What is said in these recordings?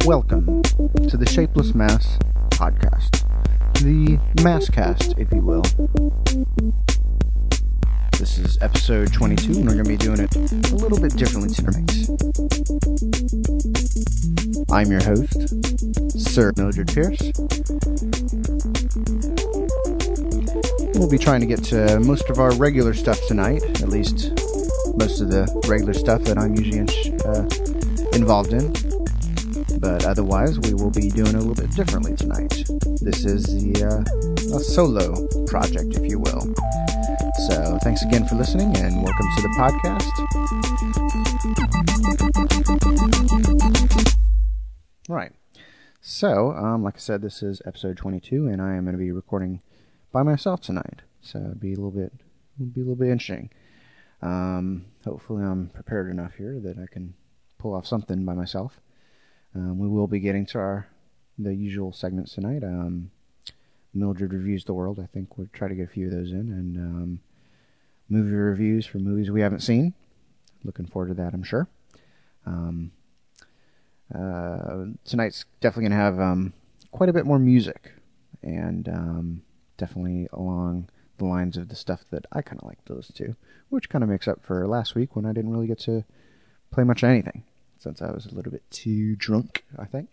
Welcome to the Shapeless Mass podcast. The Masscast, if you will. This is episode 22, and we're going to be doing it a little bit differently tonight. I'm your host, Sir Mildred Pierce. We'll be trying to get to most of our regular stuff tonight, at least most of the regular stuff that I'm usually involved in. But otherwise, we will be doing it a little bit differently tonight. This is a solo project, if you will. So, thanks again for listening, and welcome to the podcast. Right. So, like I said, this is episode 22, and I am going to be recording by myself tonight. So, it'll be a little bit interesting. Hopefully, I'm prepared enough here that I can pull off something by myself. We will be getting to the usual segments tonight. Mildred Reviews the World. I think we'll try to get a few of those in. And movie reviews for movies we haven't seen. Looking forward to that, I'm sure. Tonight's definitely going to have quite a bit more music. And definitely along the lines of the stuff that I kind of like to listen to. Which kind of makes up for last week when I didn't really get to play much of anything. Since I was a little bit too drunk, I think.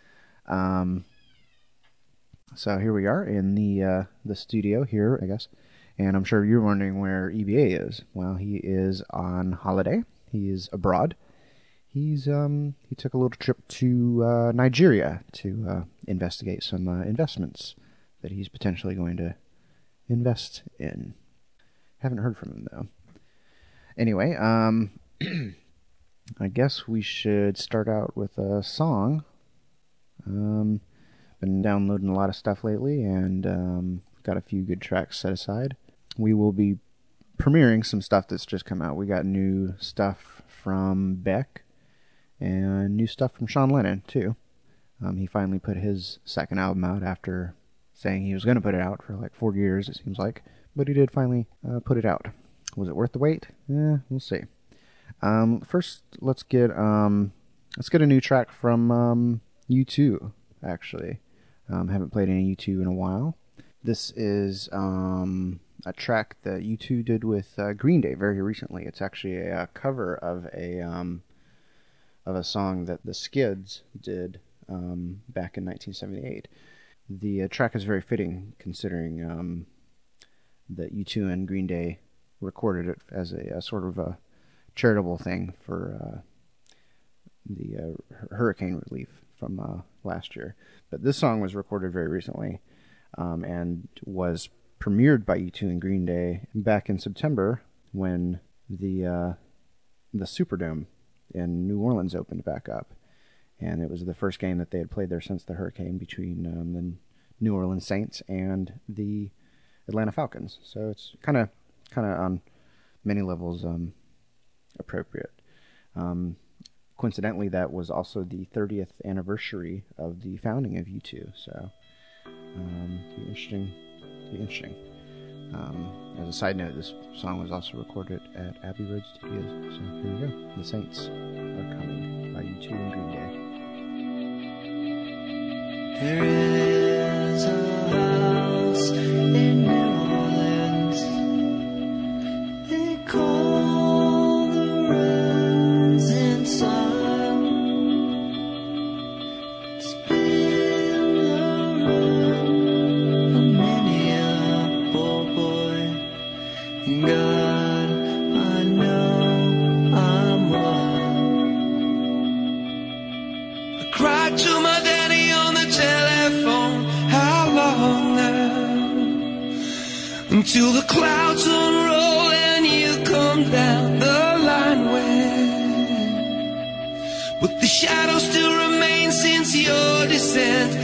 So here we are in the studio here, I guess. And I'm sure you're wondering where EBA is. Well, he is on holiday. He is abroad. He took a little trip to Nigeria to investigate some investments that he's potentially going to invest in. Haven't heard from him though. Anyway, I guess we should start out with a song. Been downloading a lot of stuff lately, and got a few good tracks set aside. We will be premiering some stuff that's just come out. We got new stuff from Beck, and new stuff from Sean Lennon, too. He finally put his second album out after saying he was going to put it out for like 4 years, it seems like. But he did finally put it out. Was it worth the wait? We'll see. First, let's get a new track from U2. Actually, haven't played any U2 in a while. This is a track that U2 did with Green Day very recently. It's actually a cover of a song that the Skids did back in 1978. The track is very fitting considering that U2 and Green Day recorded it as a sort of a charitable thing for the hurricane relief from last year. But this song was recorded very recently and was premiered by U2 and Green Day back in September when the Superdome in New Orleans opened back up. And it was the first game that they had played there since the hurricane between the New Orleans Saints and the Atlanta Falcons. So it's kind of on many levels appropriate. Coincidentally, that was also the 30th anniversary of the founding of U2, so be interesting. As a side note, this song was also recorded at Abbey Road Studios, so here we go. The Saints Are Coming by U2 and Green Day. There is a house in New Orleans they call the Rising Sun. It's been the run of many a poor boy. And God, I know I'm one. I cried to my daddy on the telephone. How long now? Until the clouds unroll and you come down the line where, but the shadow still remains since your descent.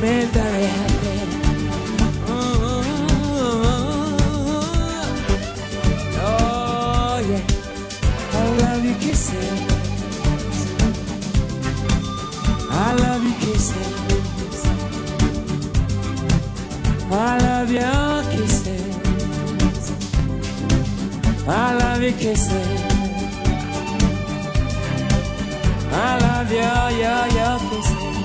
me very happy. Oh yeah, I love you kissing. I love you kissing. I love your kisses. I love your kisses. I love your kisses.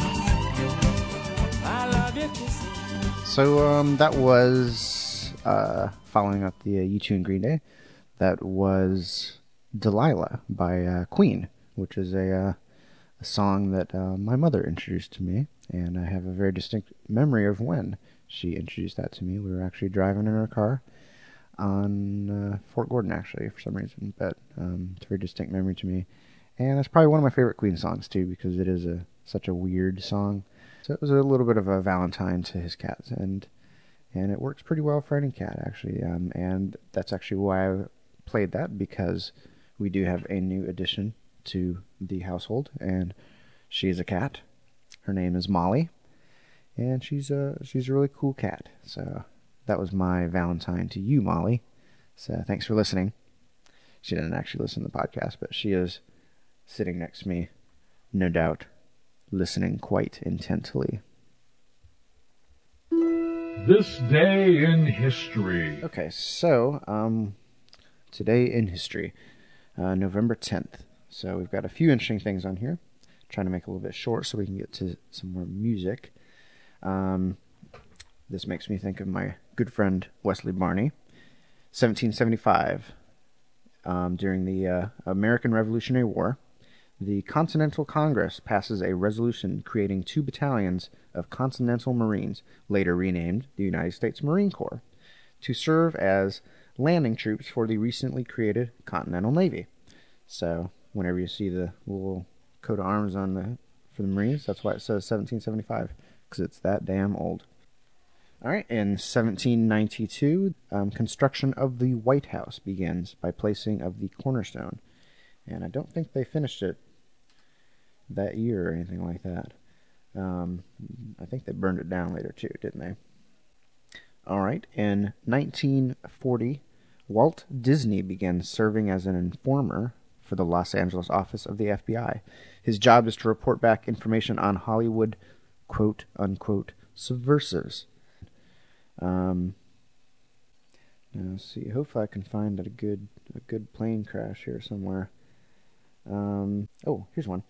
I love your kisses. So that was following up the U2 and Green Day. That was Delilah by Queen, which is a song that my mother introduced to me, and I have a very distinct memory of when she introduced that to me. We were actually driving in her car on Fort Gordon, actually, for some reason, but it's a very distinct memory to me. And it's probably one of my favorite Queen songs, too, because it is such a weird song. So it was a little bit of a Valentine to his cats, and it works pretty well for any cat, actually. And that's actually why I played that, because we do have a new addition to the household, and she's a cat. Her name is Molly, and she's a really cool cat. So that was my Valentine to you, Molly. So thanks for listening. She didn't actually listen to the podcast, but she is sitting next to me, no doubt, listening quite intently. This day in history. Okay, so today in history, November 10th. So we've got a few interesting things on here. Trying to make it a little bit short so we can get to some more music. This makes me think of my good friend Wesley Barney. 1775, during the American Revolutionary War, the Continental Congress passes a resolution creating 2 battalions of Continental Marines, later renamed the United States Marine Corps, to serve as landing troops for the recently created Continental Navy. So whenever you see the little coat of arms for the Marines, that's why it says 1775, because it's that damn old. All right, in 1792, construction of the White House begins by placing of the cornerstone, and I don't think they finished it that year or anything like that. I think they burned it down later too, didn't they? All right, in 1940, Walt Disney began serving as an informer for the Los Angeles office of the FBI. His job is to report back information on Hollywood, quote-unquote, subversives. Now, let's see. Hopefully I can find a good plane crash here somewhere. Oh, here's one.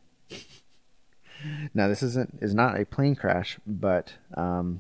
Now, this is not a plane crash, but in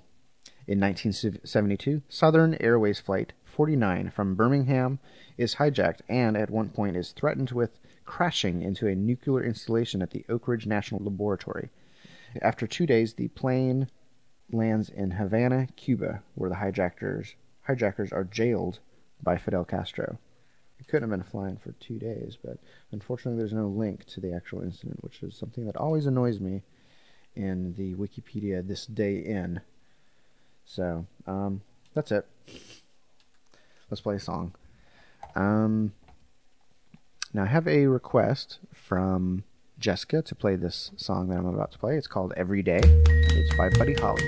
1972, Southern Airways Flight 49 from Birmingham is hijacked and at one point is threatened with crashing into a nuclear installation at the Oak Ridge National Laboratory. After 2 days, the plane lands in Havana, Cuba, where the hijackers are jailed by Fidel Castro. It couldn't have been flying for 2 days, but unfortunately there's no link to the actual incident, which is something that always annoys me in the Wikipedia this day in. So, that's it. Let's play a song. Now I have a request from Jessica to play this song that I'm about to play. It's called Every Day. It's by Buddy Holly.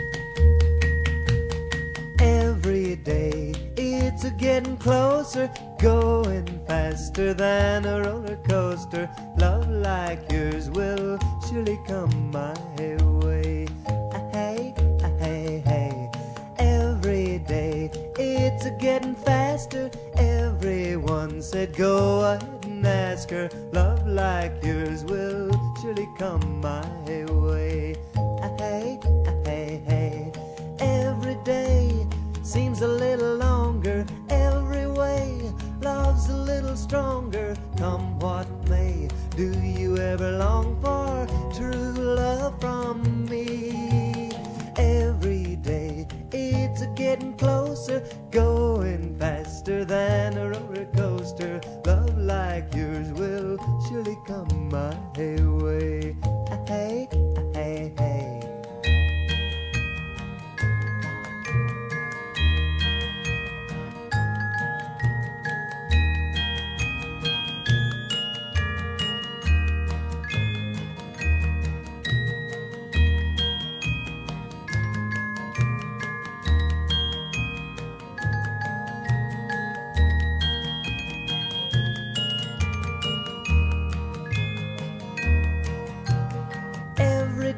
Every day it's a getting closer, going faster than a roller coaster. Love like yours will surely come my way. Hey, hey, hey. Every day it's a getting faster. Everyone said go ahead and ask her. Love like yours will surely come my way. Hey, hey, hey. Every day seems a little longer. Every way love's a little stronger. Come what may, do you ever long for true love from me? Every day it's a getting closer, going faster than a roller coaster. Love like yours will surely come my way. Hey, hey, hey.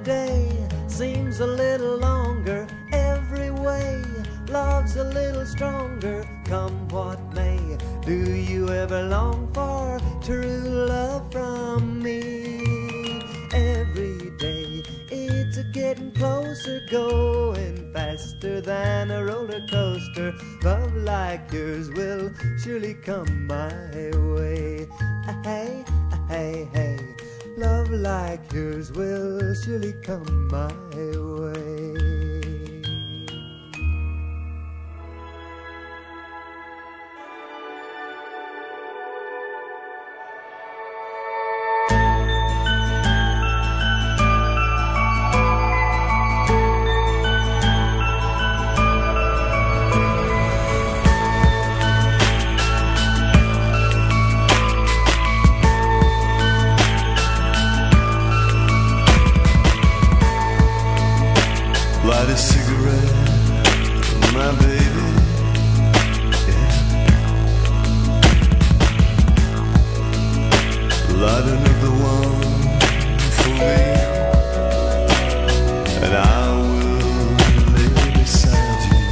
day seems a little longer. Every way love's a little stronger. Come what may, do you ever long for true love from me? Every day it's a getting closer, going faster than a roller coaster. Love like yours will surely come my way. Hey, hey, hey. Love like yours will surely come my way. Light a cigarette, my baby, yeah. Light another one for me, and I will lay beside you.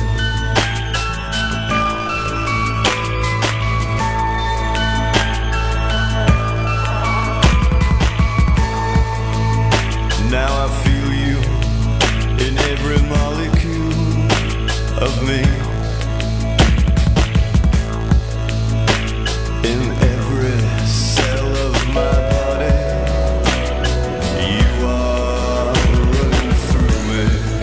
Now I feel you in every molecule of me, in every cell of my body. You are running through me.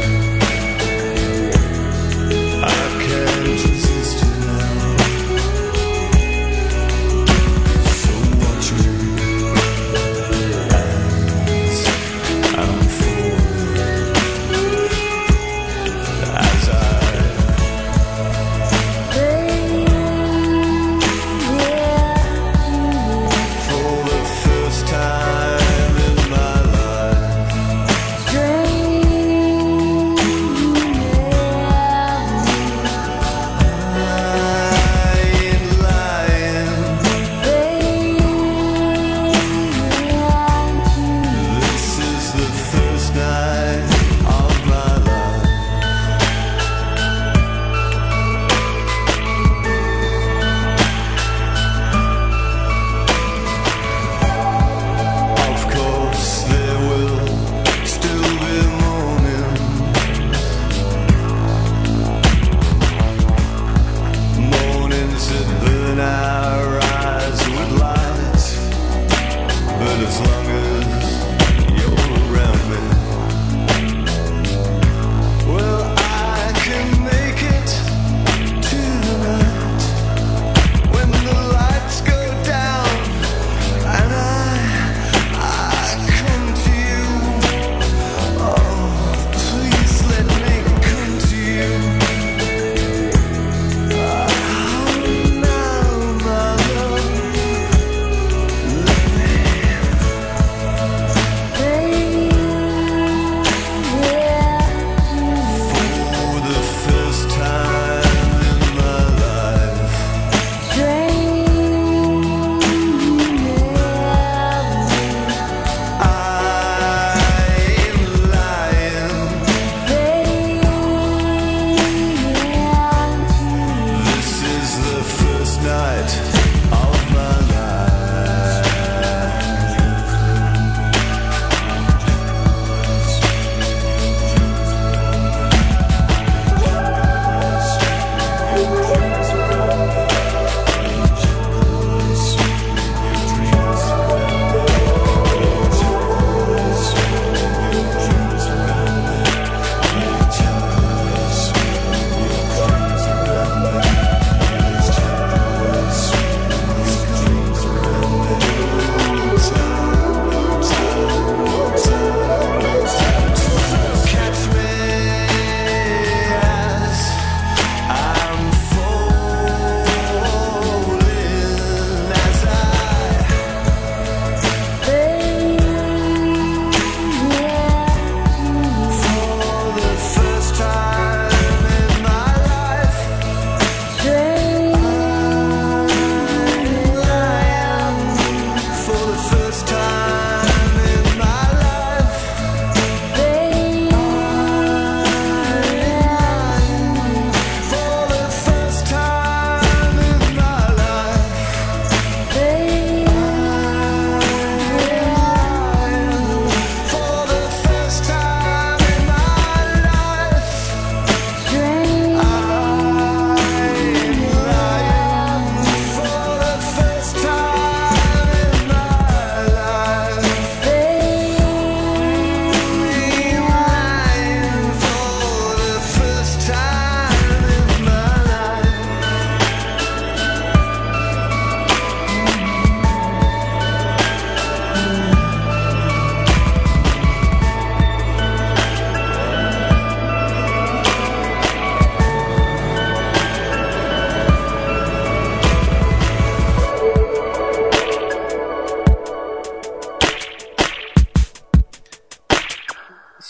I can't resist you now. So watch me as I'm falling, as I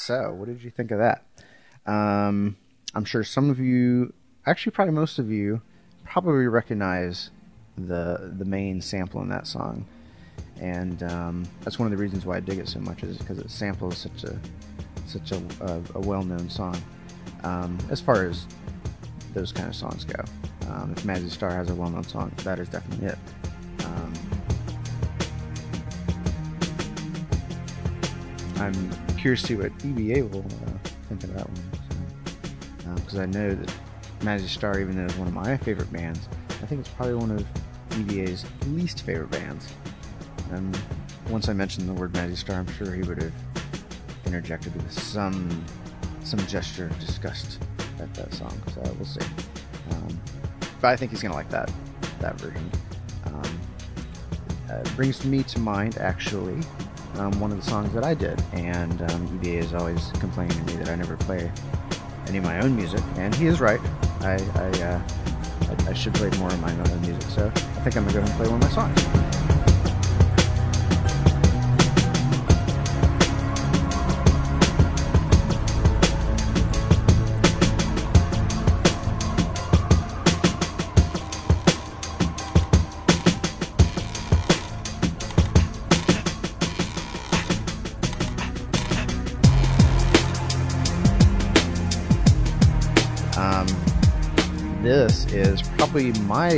So, what did you think of that? I'm sure some of you, actually probably most of you, probably recognize the main sample in that song. And that's one of the reasons why I dig it so much, is because it samples such a well-known song. As far as those kind of songs go, if Mazzy Star has a well-known song, that is definitely it. I'm curious to see what EBA will think of that one, because I know that Mazzy Star, even though it's one of my favorite bands, I think it's probably one of EBA's least favorite bands. And once I mentioned the word Mazzy Star, I'm sure he would have interjected with some gesture of disgust at that song. So we'll see. But I think he's gonna like that version. It brings me to mind, actually, one of the songs that I did, and EBA is always complaining to me that I never play any of my own music, and he is right. I should play more of my own music, so I think I'm gonna go ahead and play one of my songs. This is probably my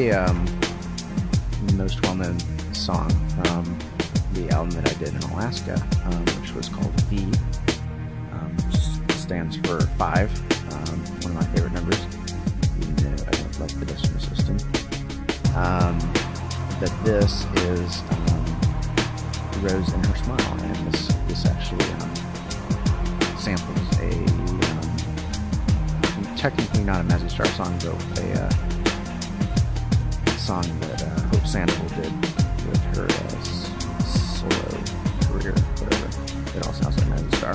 most well-known song from the album that I did in Alaska, which was called V, which stands for 5, one of my favorite numbers, even though I don't like the decimal system. But this is Rose and Her Smile, and this actually samples technically not a Mazzy Star song, but a song that Hope Sandoval did with her solo career, whatever. It all sounds like Mazzy Star.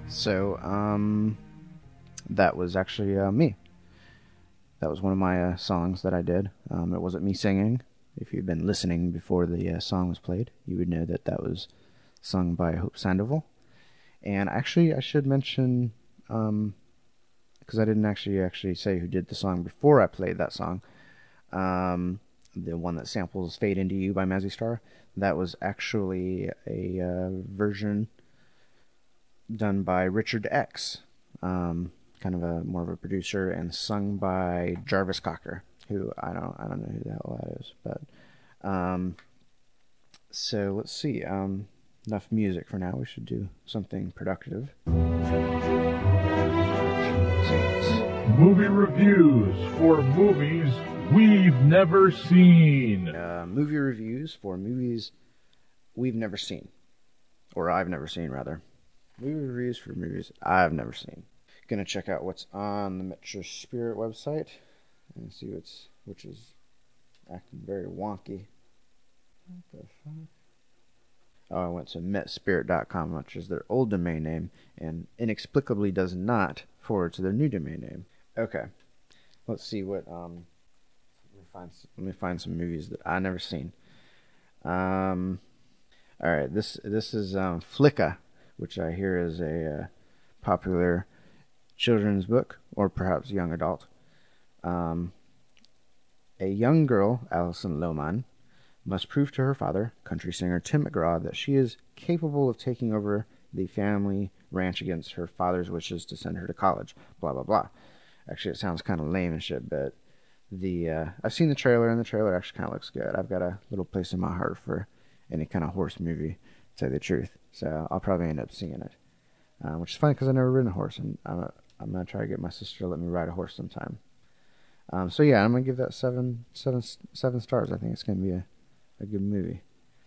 So, that was actually me. That was one of my songs that I did. It wasn't me singing. If you'd been listening before the song was played, you would know that that was sung by Hope Sandoval. And actually, I should mention, because I didn't actually say who did the song before I played that song, the one that samples Fade Into You by Mazzy Star, that was actually a version done by Richard X, kind of more of a producer, and sung by Jarvis Cocker, who I don't know who the hell that is, but so let's see. Enough music for now. We should do something productive. Movie reviews for movies we've never seen. Movie reviews for movies we've never seen, or I've never seen rather. Movie reviews for movies I've never seen. Gonna check out what's on the Metro Spirit website and see which is acting very wonky. What the fuck? Oh, I went to metspirit.com, which is their old domain name, and inexplicably does not forward to their new domain name. Okay, let's see what. Let me find some movies that I've never seen. All right, this is Flicka, which I hear is a popular children's book, or perhaps young adult. A young girl, Alison Lohman, must prove to her father, country singer Tim McGraw, that she is capable of taking over the family ranch against her father's wishes to send her to college. Blah, blah, blah. Actually, it sounds kind of lame and shit, but I've seen the trailer, and the trailer actually kind of looks good. I've got a little place in my heart for any kind of horse movie, to tell you the truth. So I'll probably end up seeing it, which is funny because I've never ridden a horse, and I'm going to try to get my sister to let me ride a horse sometime. So yeah, I'm going to give that seven stars. I think it's going to be a good movie.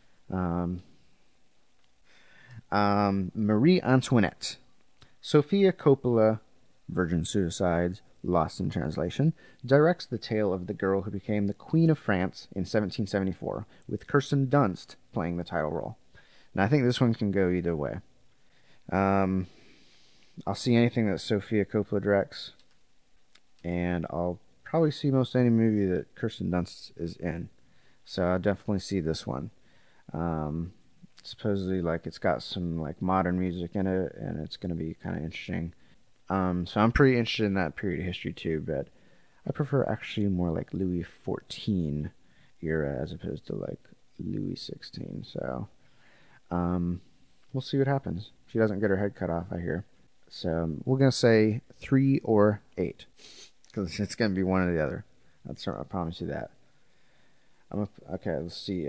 Marie Antoinette. Sofia Coppola, Virgin Suicides, Lost in Translation, directs the tale of the girl who became the Queen of France in 1774, with Kirsten Dunst playing the title role. Now, I think this one can go either way. I'll see anything that Sofia Coppola directs, and I'll probably see most any movie that Kirsten Dunst is in. So I'll definitely see this one. Supposedly, like, it's got some like modern music in it, and it's going to be kind of interesting. So I'm pretty interested in that period of history too, but I prefer actually more like Louis XIV era as opposed to like Louis XVI. So we'll see what happens. She doesn't get her head cut off, I hear. So we're going to say 3 or 8, because it's going to be one or the other. I promise you that. Okay, let's see.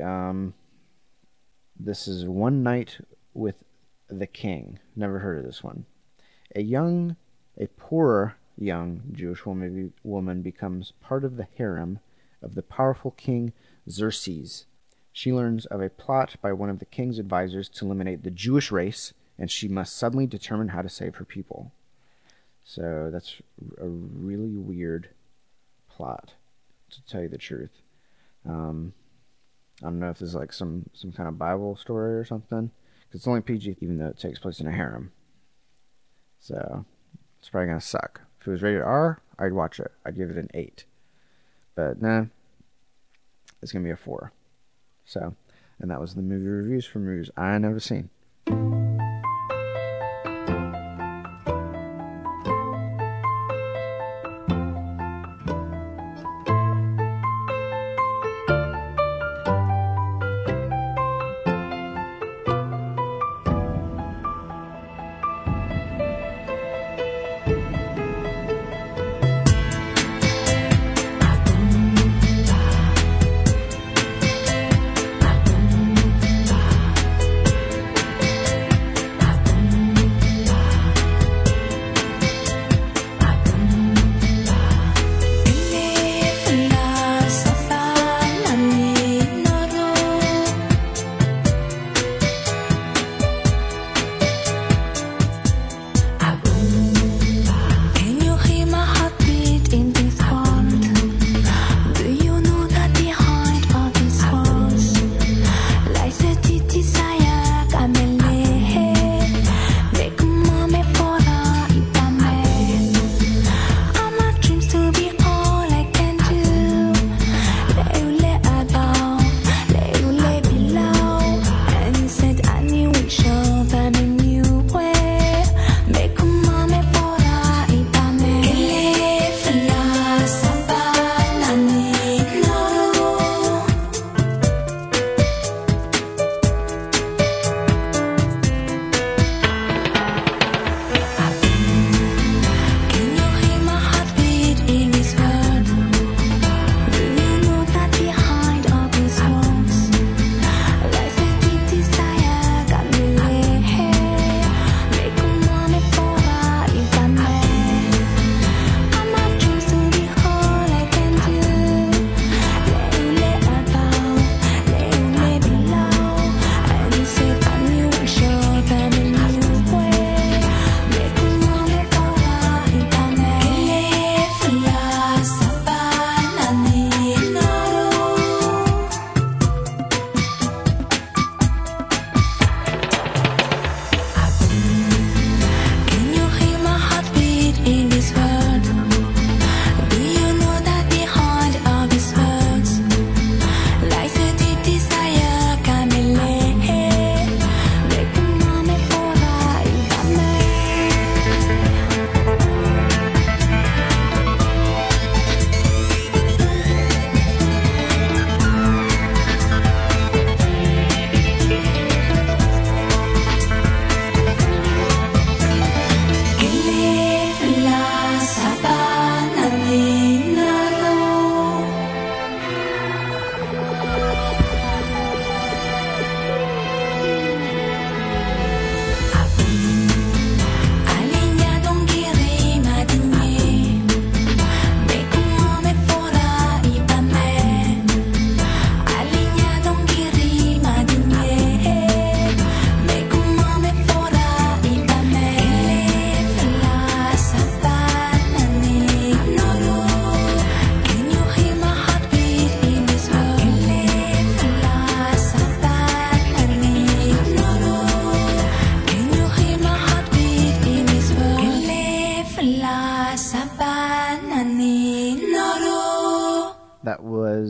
This is One Night with the King. Never heard of this one. A poorer young Jewish woman becomes part of the harem of the powerful King Xerxes. She learns of a plot by one of the king's advisors to eliminate the Jewish race, and she must suddenly determine how to save her people. So that's a really weird plot, to tell you the truth. I don't know if this is like some kind of Bible story or something, because it's only PG, even though it takes place in a harem. So it's probably gonna suck. If it was rated R, I'd watch it. I'd give it an 8. But nah, it's gonna be a 4. So, and that was the movie reviews for movies I never seen.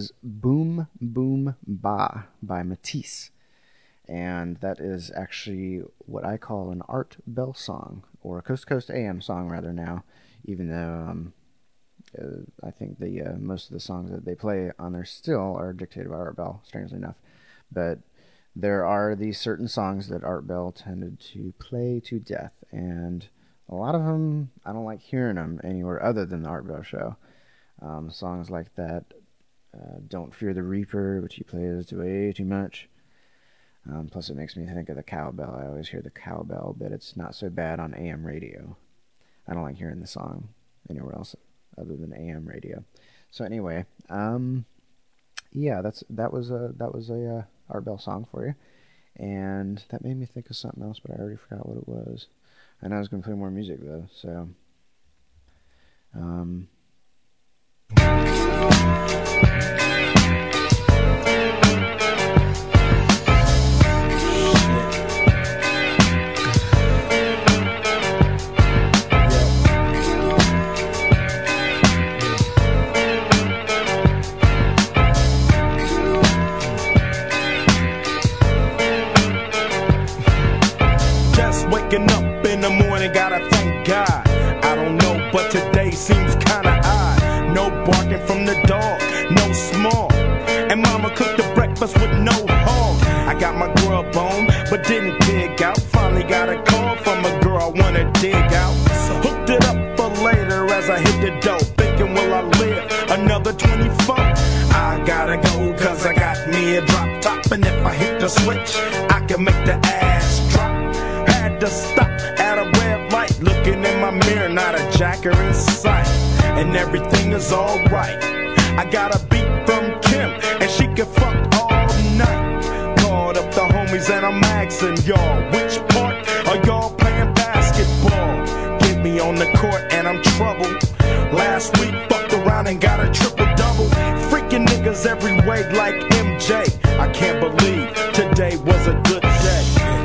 was Boom Boom Ba by Matisse. And that is actually what I call an Art Bell song, or a Coast to Coast AM song rather now, even though I think the most of the songs that they play on there still are dictated by Art Bell, strangely enough. But there are these certain songs that Art Bell tended to play to death, and a lot of them, I don't like hearing them anywhere other than the Art Bell show. Songs like that, Don't Fear the Reaper, which he plays way too much. Plus it makes me think of the cowbell. I always hear the cowbell, but it's not so bad on AM radio. I don't like hearing the song anywhere else other than AM radio. So anyway, yeah, that was a Art Bell song for you, and that made me think of something else, but I already forgot what it was. I know I was going to play more music though, so waking up in the morning, gotta thank God. I don't know, but today seems kinda odd. No barking from the dog, no small. And mama cooked the breakfast with no hog. I got my grub on, but didn't dig out. Finally got a call from a girl I wanna dig out. Hooked it up for later as I hit the dough. Thinking, will I live another 24? I gotta go, cause I got me a drop top. And if I hit the switch, I can make the ass drop. Had to stop at a red light, looking in my mirror, not a jacker in sight, and everything is alright. I got a beat from Kim, and she can fuck all night. Called up the homies and I'm asking y'all, which part are y'all playing basketball? Get me on the court and I'm troubled. Last week fucked around and got a triple-double. Freaking niggas every way like MJ. I can't believe today was a good day.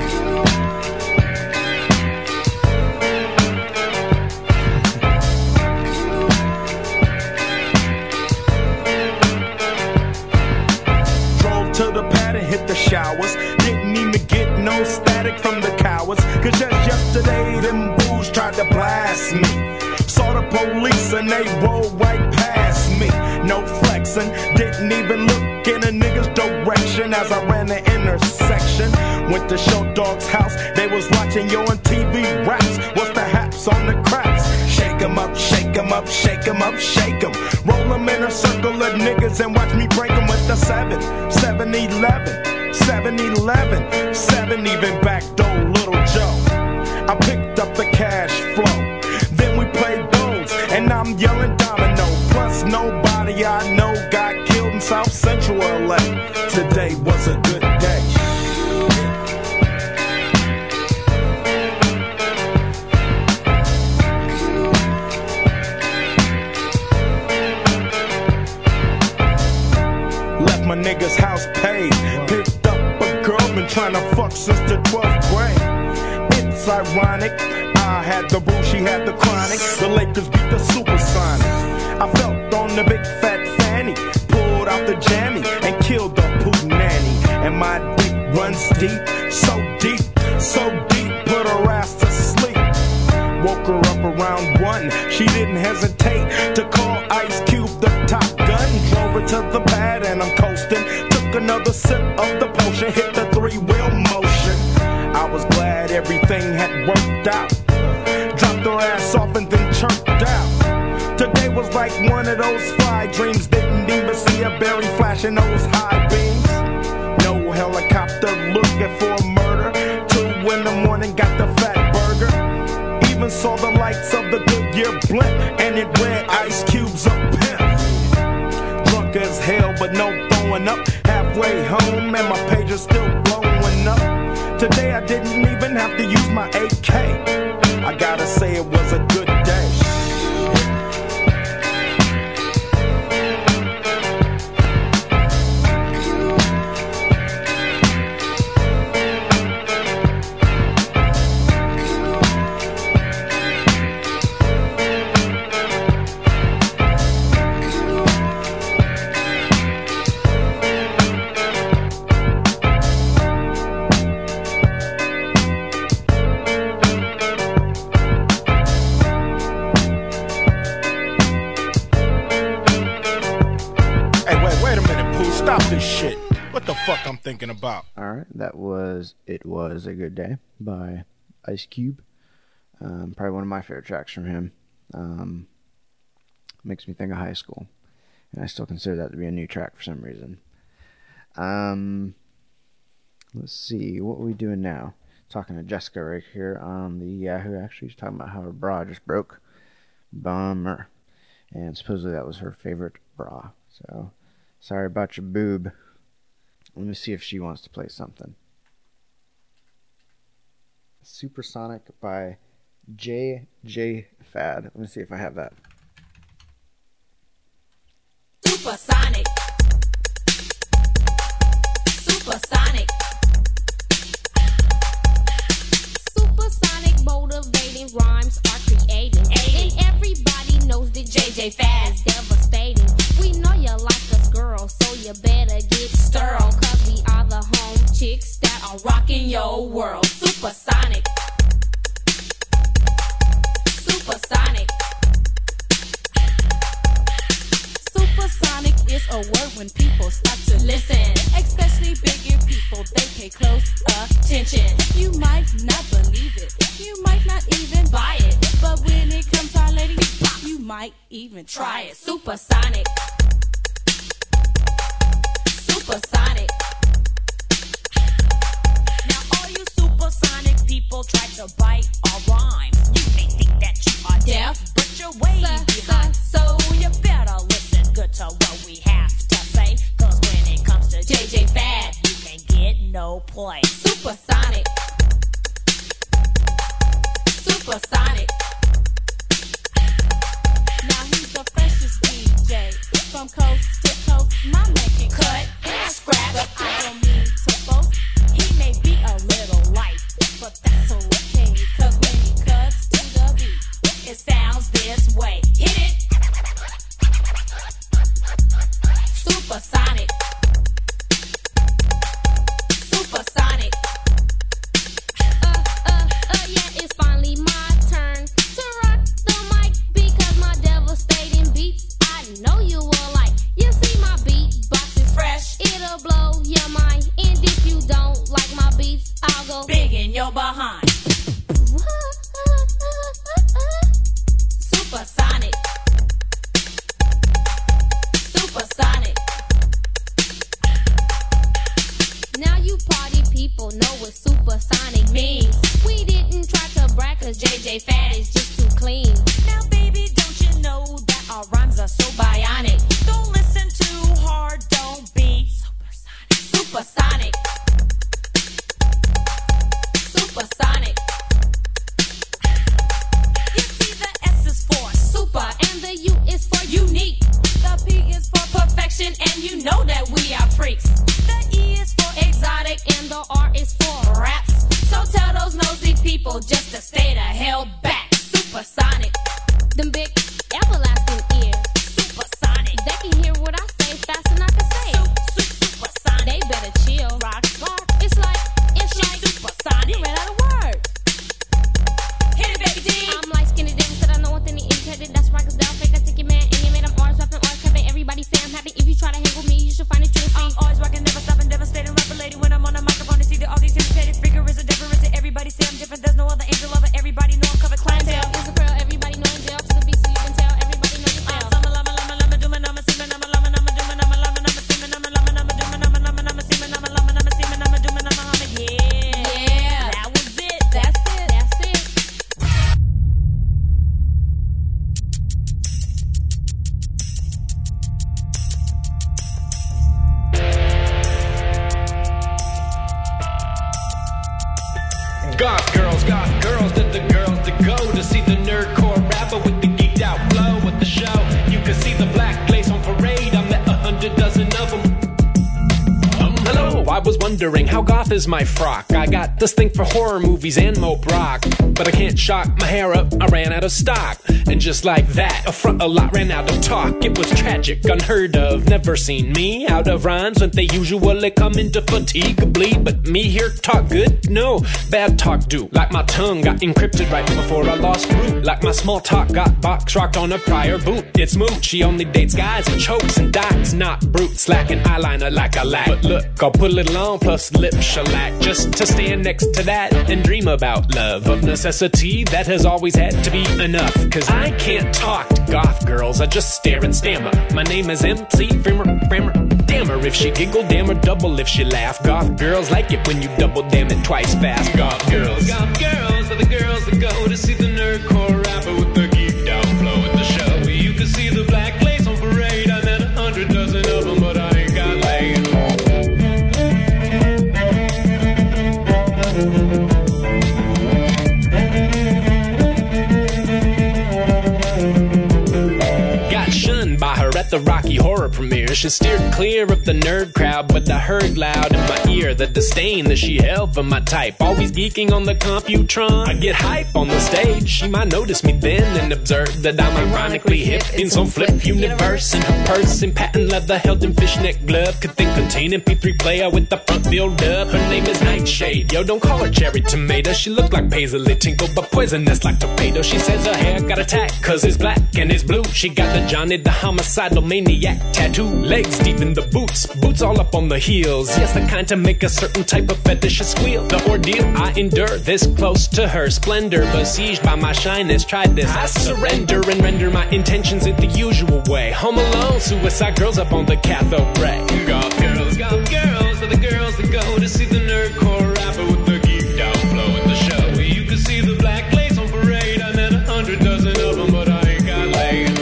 To the pad and hit the showers. Didn't even get no static from the cowards. Cause just yesterday them fools tried to blast me. Saw the police and they rolled right past me. No flexing, didn't even look in a nigga's direction as I ran the intersection. Went to Show Dog's house, they was watching Yo on TV raps. What's the haps on the craps? Shake 'em up, shake 'em up, shake 'em up, shake 'em. Roll 'em in a circle of niggas and watch me break 'em with the 7-11, 7-11, 7 even backdoor Little Joe. I picked up the cash flow, then we played bones, and I'm yelling domino. Plus nobody I know got killed in South Central LA. Today was a good day. My nigga's house paid. Picked up a girl, been trying to fuck since the 12th grade. It's ironic, I had the boo, she had the chronic. The Lakers beat the Supersonics. I felt on the big fat fanny, pulled out the jammy and killed the poo nanny. And my dick runs deep, so deep, so deep, put her ass to sleep. Woke her up around 1, she didn't hesitate to call Ice Cube the Top Gun. Drove her to the pad and I'm coasting. Took another sip of the potion, hit the 3-wheel motion. I was glad everything had worked out. Dropped her ass off and then chirped out. Today was like one of those fly dreams. Didn't even see a berry flashing those high beams. No helicopter looking for a murder. 2 in the morning, got the fat burger. Even saw the lights of the Goodyear blimp, and it read Ice Cube's a pimp. Drunk as hell, but no throwing up. Halfway home, and my pager's still blowing up. Today I didn't even have to use my AK. I gotta say it was a good day. about. All right, that was It Was a Good Day by Ice Cube. Probably one of my favorite tracks from him. Makes me think of high school. And I still consider that to be a new track for some reason. Let's see, what are we doing now? Talking to Jessica right here on the Yahoo. Actually, she's talking about how her bra just broke. Bummer. And supposedly that was her favorite bra. So, sorry about your boob. Let me see if she wants to play something. Supersonic by J.J. Fad. Let me see if I have that. Supersonic. Supersonic. Supersonic motivating rhymes are creating. And everybody knows that JJ Fad is devastating. We know you like us, girl, so you better get sterile. Cause we are the home chicks that are rocking your world. Supersonic. Supersonic. Supersonic is a word when people start to listen. Especially bigger people, they pay close attention. You might not believe it, you might not even buy it, but when it comes to our lady, you might even try it. Supersonic. Supersonic. Now all you supersonic people try to bite our rhymes. You may think that you are deaf, but you're way behind. So you better listen good to what we have to say. Cause when it comes to JJ Fad, you can get no play. Supersonic. Supersonic. Now he's the freshest DJ from coast to coast. My man can cut and scrap, but I don't mean to boast. He may be a little light, but that's okay. Cause when he cuts to the beat, it sounds this way. Hit it. Supersonic. Supersonic. Yeah, it's finally my turn to rock the mic because my devastating beats I know you will like. You see my beatbox is fresh, it'll blow your mind. And if you don't like my beats, I'll go big in your behind. Supersonic. Supersonic. Now you party people know what supersonic means. We didn't try to brag cause JJ Fad is just too clean. Now baby, don't you know that our rhymes are so bionic? Don't listen too hard, don't be supersonic. Supersonic. Supersonic. You see the S is for super and the U is for unique. The P is for perfection and you know that we are freaks. The E is for exotic and the R is for raps. So tell those nosy people just to stay the hell back. Supersonic. Them big everlasting ears. Supersonic. They can hear what I say fast and I can say it. Supersonic. They better chill. Rock. It's like supersonic. You ran out of words. Hit it, baby D. I'm like skinny damn, said I know what then he intended. That's right, cause down fake, I take your man and you made them ours up and ours Kevin. Everybody say I'm happy. If you try to hang with me, you should find it true to see. I'm always rocking, never stopping, devastating, rapper lady. When I'm on the microphone, they see that all these imitated figures are different. Everybody say I'm different. There's no other angel of it. Everybody know I'm covered clientele. It's a girl, everybody know in jail. To the beat so you can tell. Everybody know you fail. Yeah, that was it. That's it. Goth girls, did the girls to go to see the nerdcore rapper with the geeked out flow with the show. You can see the black lace on parade. I met 100 dozen of them. Hello, I was wondering how goth is my frock. I got this thing for horror movies and mope rock, but I can't shock my hair up. I ran out of stock, and just like that, a front a lot ran out of talk. It was tragic, unheard of, never seen me out of rhymes when they usually come into fatigue, bleed. But me here talk good? No, bad talk do. Like my tongue got encrypted right before I lost root. Like my small talk got box rocked on a prior boot. It's moot, she only dates guys and chokes and docks, not brutes. Lacking eyeliner like I lack. But look, I'll put a little on plus lip shellac, just to stand next to that and dream about love. Of necessity, that has always had to be enough. Cause I can't talk to goth girls, I just stare and stammer. My name is MC Frammer. Damn her if she giggle, damn her double if she laugh. Goth girls like it when you double damn it twice fast. Goth girls are the girls that go to see the nerdcore rapper with the geeked out flow at the show. You can see the black lace on parade. I met 100 dozen of them, but I ain't got laid. Got shunned by her at the Rocky Horror premiere. She steered clear of the nerd crowd, but I heard loud in my ear the disdain that she held for my type. Always geeking on the Computron. I get hype on the stage. She might notice me then and observe that I'm ironically hip in some flip universe. In her purse in patent leather held in fishnet glove could think contain MP3 player with the front build up. Her name is Nightshade. Yo, don't call her cherry tomato. She look like Paisley Tinkle, but poisonous like torpedo. She says her hair got attacked cause it's black and it's blue. She got the Johnny the homicidal maniac tattoo. Legs deep in the boots all up on the heels. Yes, the kind to make a certain type of fetish squeal. The ordeal I endure this close to her splendor, besieged by my shyness. Tried this, I surrender and render my intentions in the usual way. Home alone, suicide girls up on the cathode ray. Goth girls are the girls that go to see the nerdcore rapper with the geeked out flow at the show. You can see the black lace on parade. I met 100 dozen of them, but I ain't got laid.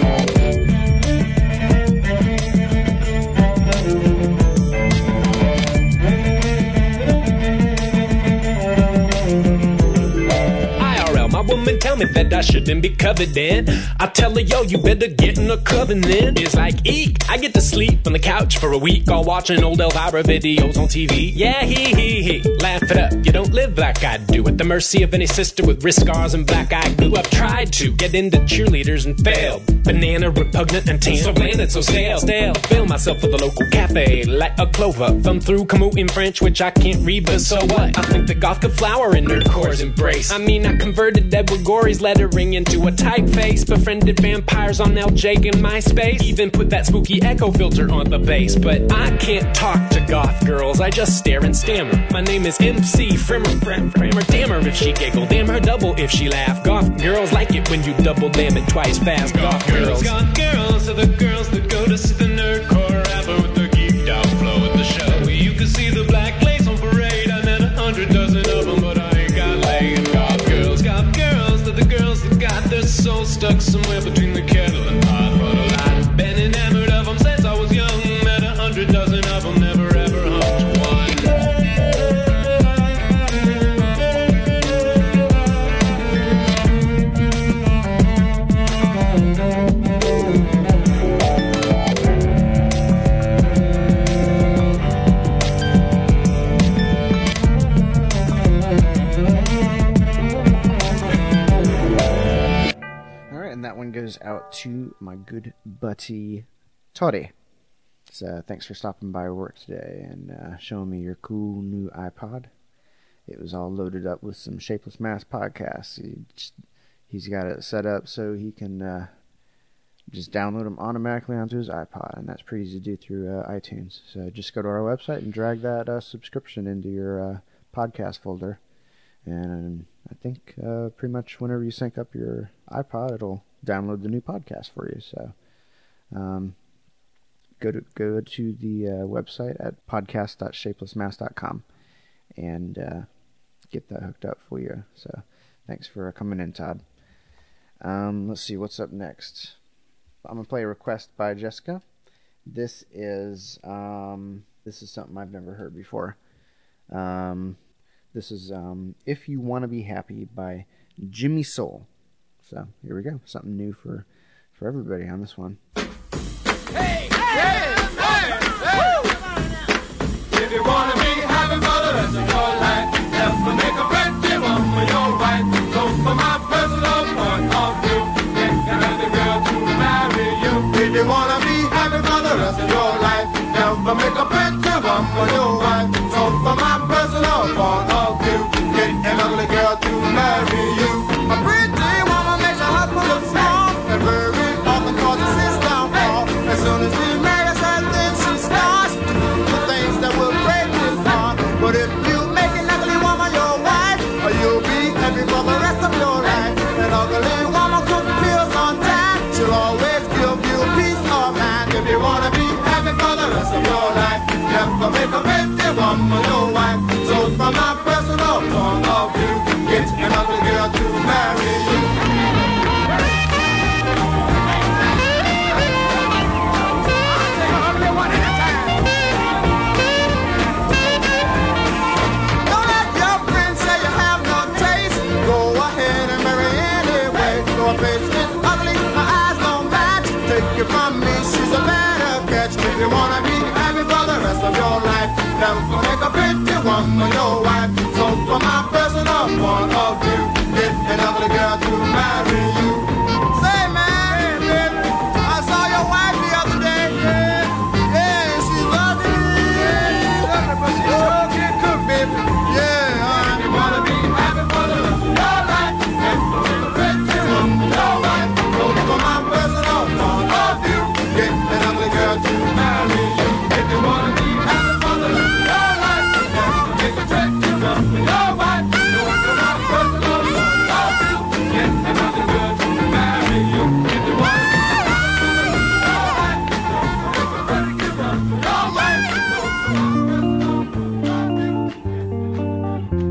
My woman tell me that I shouldn't be coveting. I tell her, yo, you better get in a covenant. It's like, eek, I get to sleep on the couch for a week, all watching old Elvira videos on TV. Yeah, he, laugh it up. You don't live like I do, at the mercy of any sister with wrist scars and black eye glue. I've tried to get into cheerleaders and failed. Banana repugnant and tan, so bland and so stale. Fill myself with a local cafe, like a clover. Thumb through Camus in French, which I can't read, but so what? I think the goth could flower in nerdcore's embrace. I mean, I converted Edward Gorey's lettering into a typeface. Befriended vampires on LJ and MySpace. Even put that spooky echo filter on the bass. But I can't talk to goth girls, I just stare and stammer. My name is MC Frammer. Damn her if she giggle, damn her double if she laugh. Goth girls like it when you double damn it twice fast. Goth girls are the girls that go to see the nerdcore rapper with the geeked out flow at the show. You can see the black lace on parade. I met 100 dozen of them, but I ain't got laid. Goth girls are the girls that got their soul stuck somewhere between the kettle and pot. But I've been enamored of them since I was young. Met 100 dozen of them, never ever humped one. That one goes out to my good buddy Toddy. So thanks for stopping by work today and showing me your cool new iPod. It was all loaded up with some Shapeless Mass podcasts. He's got it set up so he can just download them automatically onto his iPod, and that's pretty easy to do through iTunes. So just go to our website and drag that subscription into your podcast folder. And I think pretty much whenever you sync up your iPod, it'll download the new podcast for you. So go to the website at podcast.shapelessmass.com and get that hooked up for you. So thanks for coming in, Todd. Let's see what's up next. I'm gonna play a request by Jessica. This is something I've never heard before. This is If You Want to Be Happy by Jimmy Soul. So here we go. Something new for everybody on this one. Hey, hey, hey, hey. If you want to be happy for the rest of your life, never make a friendship one with your wife. So for my personal point of view, get another girl to marry you. If you want to be happy for the rest of your life, never make a friendship one with your wife. So for my personal point of view, get another girl to marry you. A pretty woman makes her husband look small and very often causes his downfall. As soon as he marries her, then she starts the things that will break his for my personal point of view, get another girl to marry you. Say, man, hey, baby, I saw your wife the other day. Yeah, she's ugly. Yeah, she's ugly, but she sure can cook, baby. Yeah, if you wanna be happy for the rest of your life, and take a picture of your wife. So for my personal point of view, get another girl to marry you. If you wanna be happy for the rest of your life, and take a picture of your wife. So for my personal point of view, get another girl to marry you. If you wanna be happy for the rest of your life, take a picture of your wife. So for my personal point of view.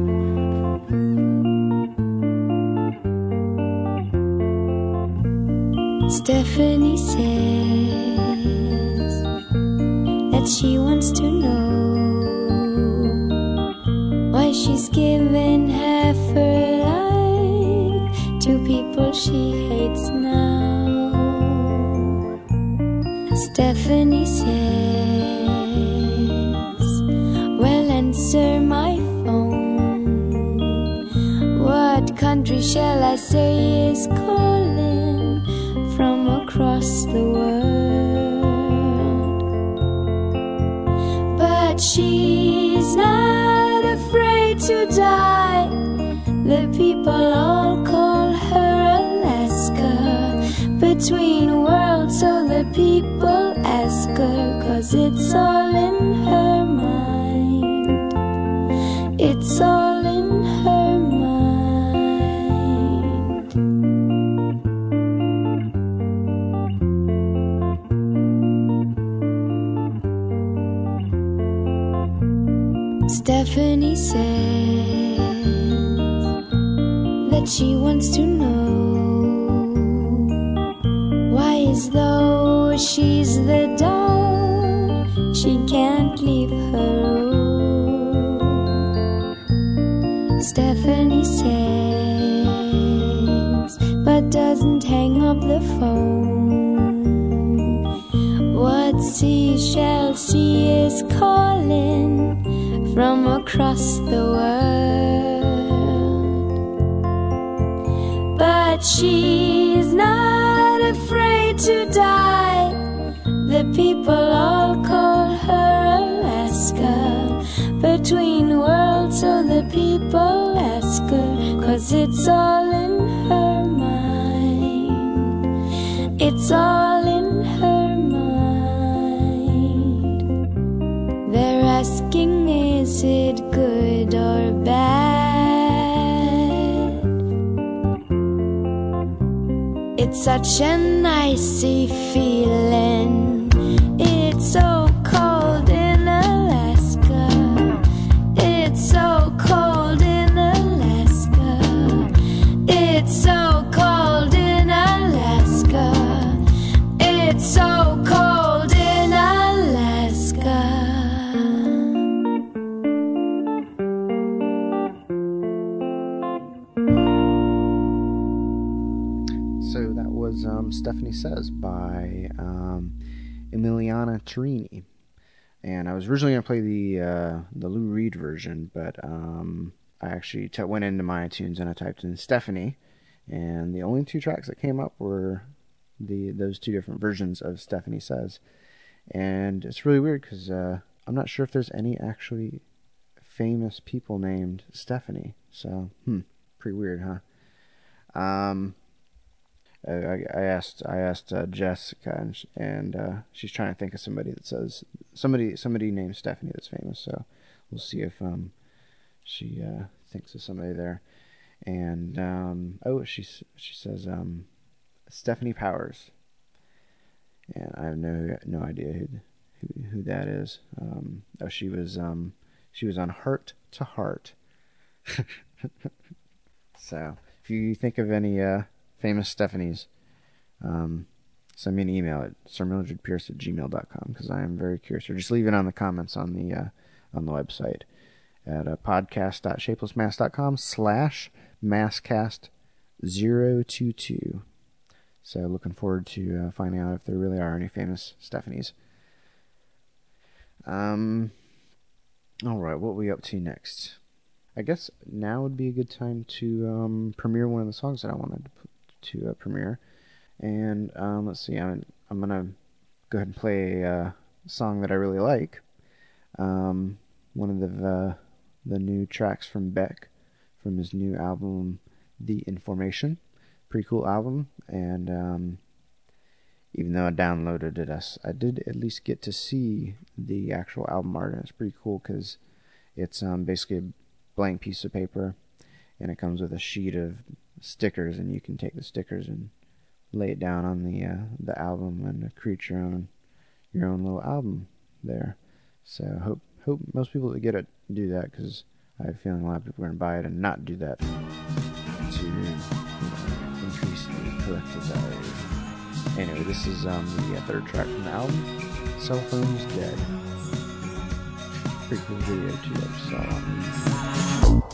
Stephanie says that she wants to know why she's given half her life to people she hates now. Stephanie says, well, answer my phone. What country shall I say is calling from across the world? But she's not afraid to die. The people all call her Alaska, between worlds, so the people ask her, 'cause it's all in her mind. It's all in her mind. Stephanie says that she wants to know why, as though she's the doll, she can't leave her room. Stephanie says, but doesn't hang up the phone. What seashell she is calling from across the world. But she's not afraid to die. The people all call her Alaska, between worlds, so the people ask her, 'cause it's all in her mind. It's all in her mind. They're asking, is it good or bad? It's such an icy feeling. It's so cold in Alaska. It's so cold in Alaska. It's so cold in Alaska. It's so cold in Alaska. So that was Stephanie Says by Emiliana Torini. And I was originally going to play the Lou Reed version, but I actually went into my iTunes and I typed in Stephanie, and the only two tracks that came up were those two different versions of Stephanie Says. And it's really weird because I'm not sure if there's any actually famous people named Stephanie. So, pretty weird, huh? I asked Jessica, and she's trying to think of somebody that says somebody named Stephanie that's famous. So we'll see if she thinks of somebody there. And she says Stephanie Powers, and I have no idea who that is. She was on Heart to Heart. So if you think of any famous Stephanies, send me an email at sirmildredpierce@gmail.com, because I am very curious. Or just leave it on the comments on the website at podcast.shapelessmass.com/masscast022. So looking forward to finding out if there really are any famous Stephanies. All right, what are we up to next? I guess now would be a good time to premiere one of the songs that I wanted to premiere. And let's see, I'm gonna go ahead and play a song that I really like. One of the new tracks from Beck from his new album, The Information. Pretty cool album, and even though I downloaded it, I did at least get to see the actual album art, and it's pretty cool because it's basically a blank piece of paper, and it comes with a sheet of stickers, and you can take the stickers and lay it down on the album and create your own little album there. So hope most people that get it do that, because I have a feeling a lot of people are going to buy it and not do that to increase the collector's value. Anyway, this is the third track from the album, Cell Phone's Dead. Pretty cool video too, I just saw it on YouTube.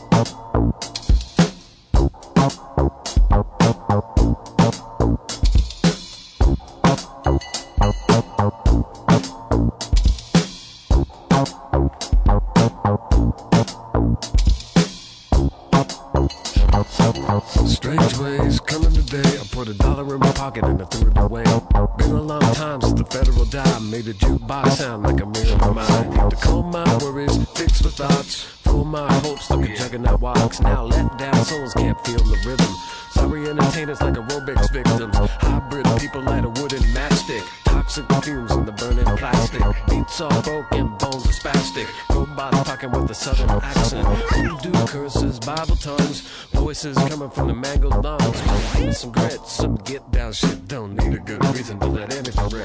Strange ways coming today. I put $1 in my pocket and I threw it away. Been a long time since the federal dime made a jukebox sound like a mirror of mine. To calm my worries, fix my thoughts, full my hopes like a juggernaut walks. Now let down souls can't feel the rhythm. Sorry entertainers like aerobics victims. Hybrid people light a wooden matchstick. Toxic fumes in the burning plastic. Beats all broken, bones are spastic. Robots talking with a southern accent. Voodoo curses, Bible tongues. Voices coming from the mangled lungs. Some grit, some get down shit. Don't need a good reason to let anything rip.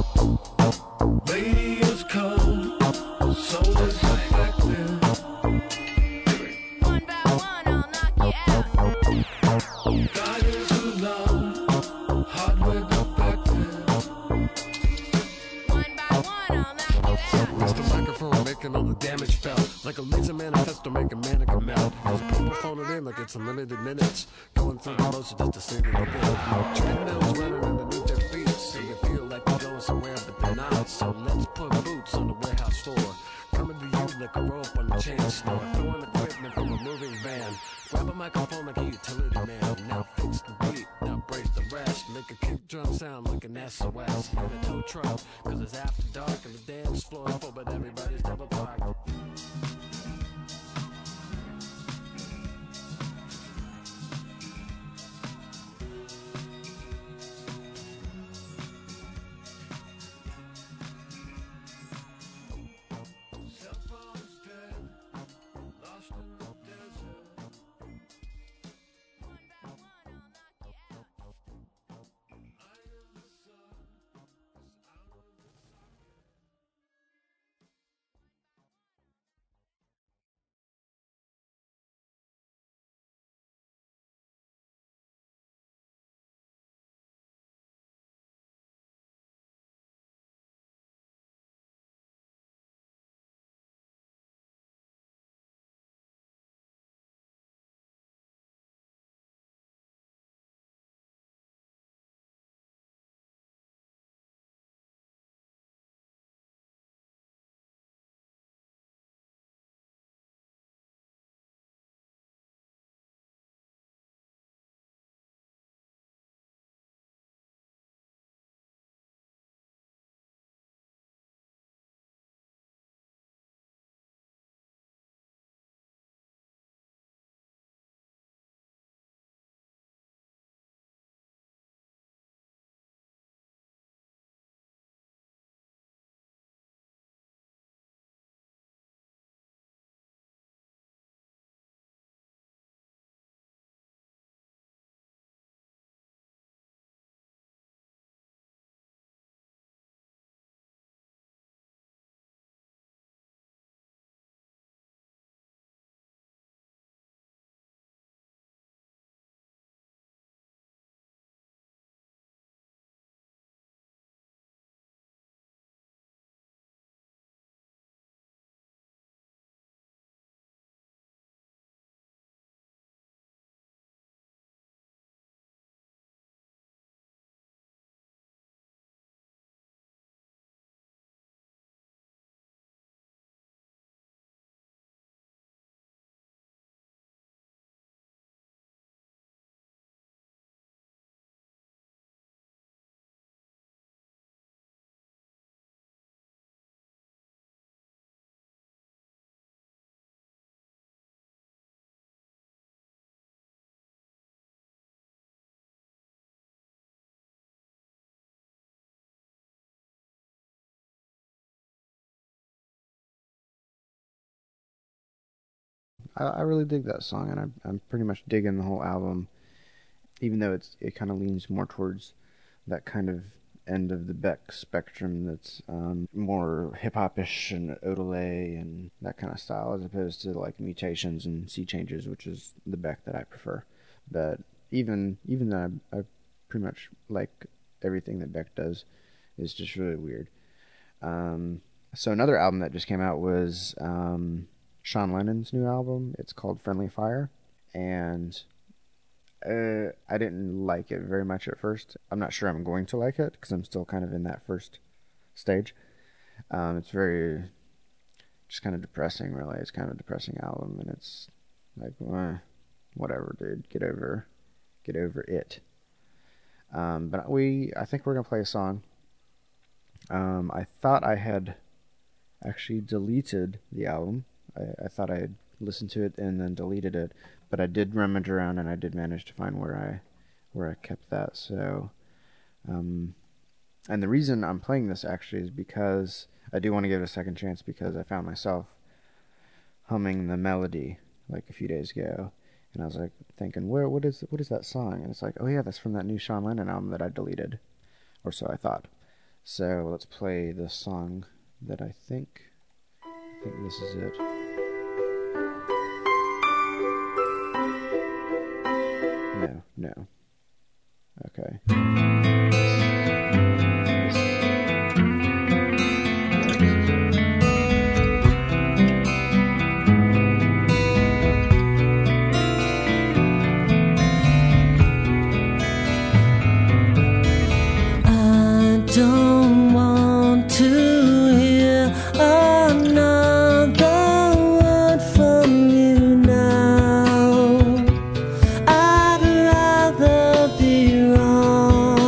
Radio's cold, so disaffected. One by one, I'll knock you out. Guidance too low, hardware defective. One by one, I'll knock you out. It's the microphone making all the damage felt. Like a laser manifesto making mannequin melt. Just people phone it in like it's unlimited minutes. Going through the motion just to sing it a bit. Treadmills running underneath their feet. So you feel like you're going somewhere but they're not. So let's put boots on the warehouse floor. Coming to you like a rope on the chain store. Throwing equipment from a moving van. Grab a microphone like a utility man. Now fix the beat, now brace the rest. Make a kick drum sound like an SOS. Hit a tow truck, cause it's after dark and the dance floor is full, but everybody's double parked. I really dig that song, and I'm pretty much digging the whole album, even though it kind of leans more towards that kind of end of the Beck spectrum that's more hip-hop-ish and Odelay and that kind of style, as opposed to like Mutations and Sea Changes, which is the Beck that I prefer. But even though I pretty much like everything that Beck does, is just really weird. So another album that just came out was Sean Lennon's new album. It's called Friendly Fire, and I didn't like it very much at first. I'm not sure I'm going to like it because I'm still kind of in that first stage. It's very just kind of depressing, really. It's kind of a depressing album, and it's like, whatever, dude. Get over it. But I think we're gonna play a song. I thought I had actually deleted the album. I thought I had listened to it and then deleted it, but I did rummage around and I did manage to find where I kept that. So, and the reason I'm playing this actually is because I do want to give it a second chance, because I found myself humming the melody like a few days ago, and I was like thinking, what is that song? And it's like, oh yeah, that's from that new Sean Lennon album that I deleted, or so I thought. So let's play the song that I think this is it. No. Okay. I don't want to hear another word from you now. I'd rather be wrong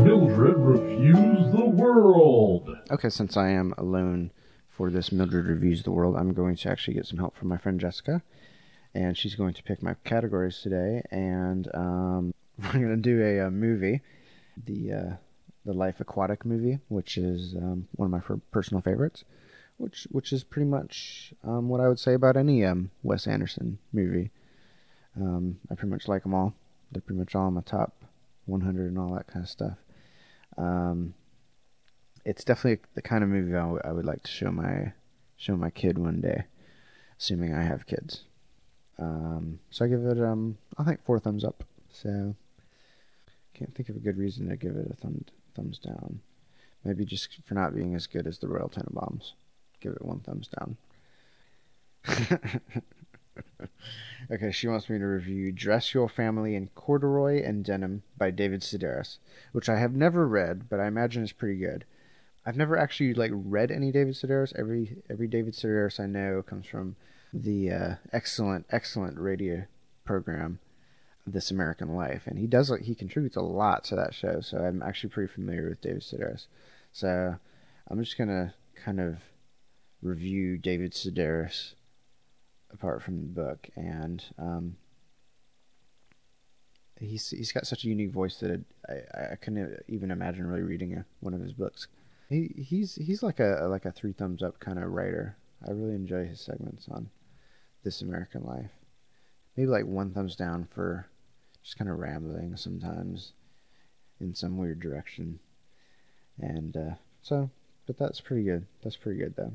Mildred Reviews the World. Okay, since I am alone for this Mildred Reviews the World, I'm going to actually get some help from my friend Jessica, and she's going to pick my categories today, and we're going to do a movie, the Life Aquatic movie, which is one of my personal favorites, which is pretty much what I would say about any Wes Anderson movie. I pretty much like them all. They're pretty much all in my top 100 and all that kind of stuff. It's definitely the kind of movie I would like to show my kid one day, assuming I have kids. So I give it I think 4 thumbs up. So can't think of a good reason to give it a thumbs down. Maybe just for not being as good as the Royal Tenenbaums. Give it 1 thumbs down. Okay, she wants me to review Dress Your Family in Corduroy and Denim by David Sedaris, which I have never read, but I imagine is pretty good. I've never actually read any David Sedaris. Every David Sedaris I know comes from the excellent radio program This American Life, and he contributes a lot to that show, so I'm actually pretty familiar with David Sedaris. So I'm just gonna kind of review David Sedaris apart from the book, and he's got such a unique voice that I couldn't even imagine really reading one of his books. He's like a 3 thumbs up kind of writer. I really enjoy his segments on This American Life. Maybe 1 thumbs down for just kind of rambling sometimes in some weird direction, and but that's pretty good. That's pretty good though.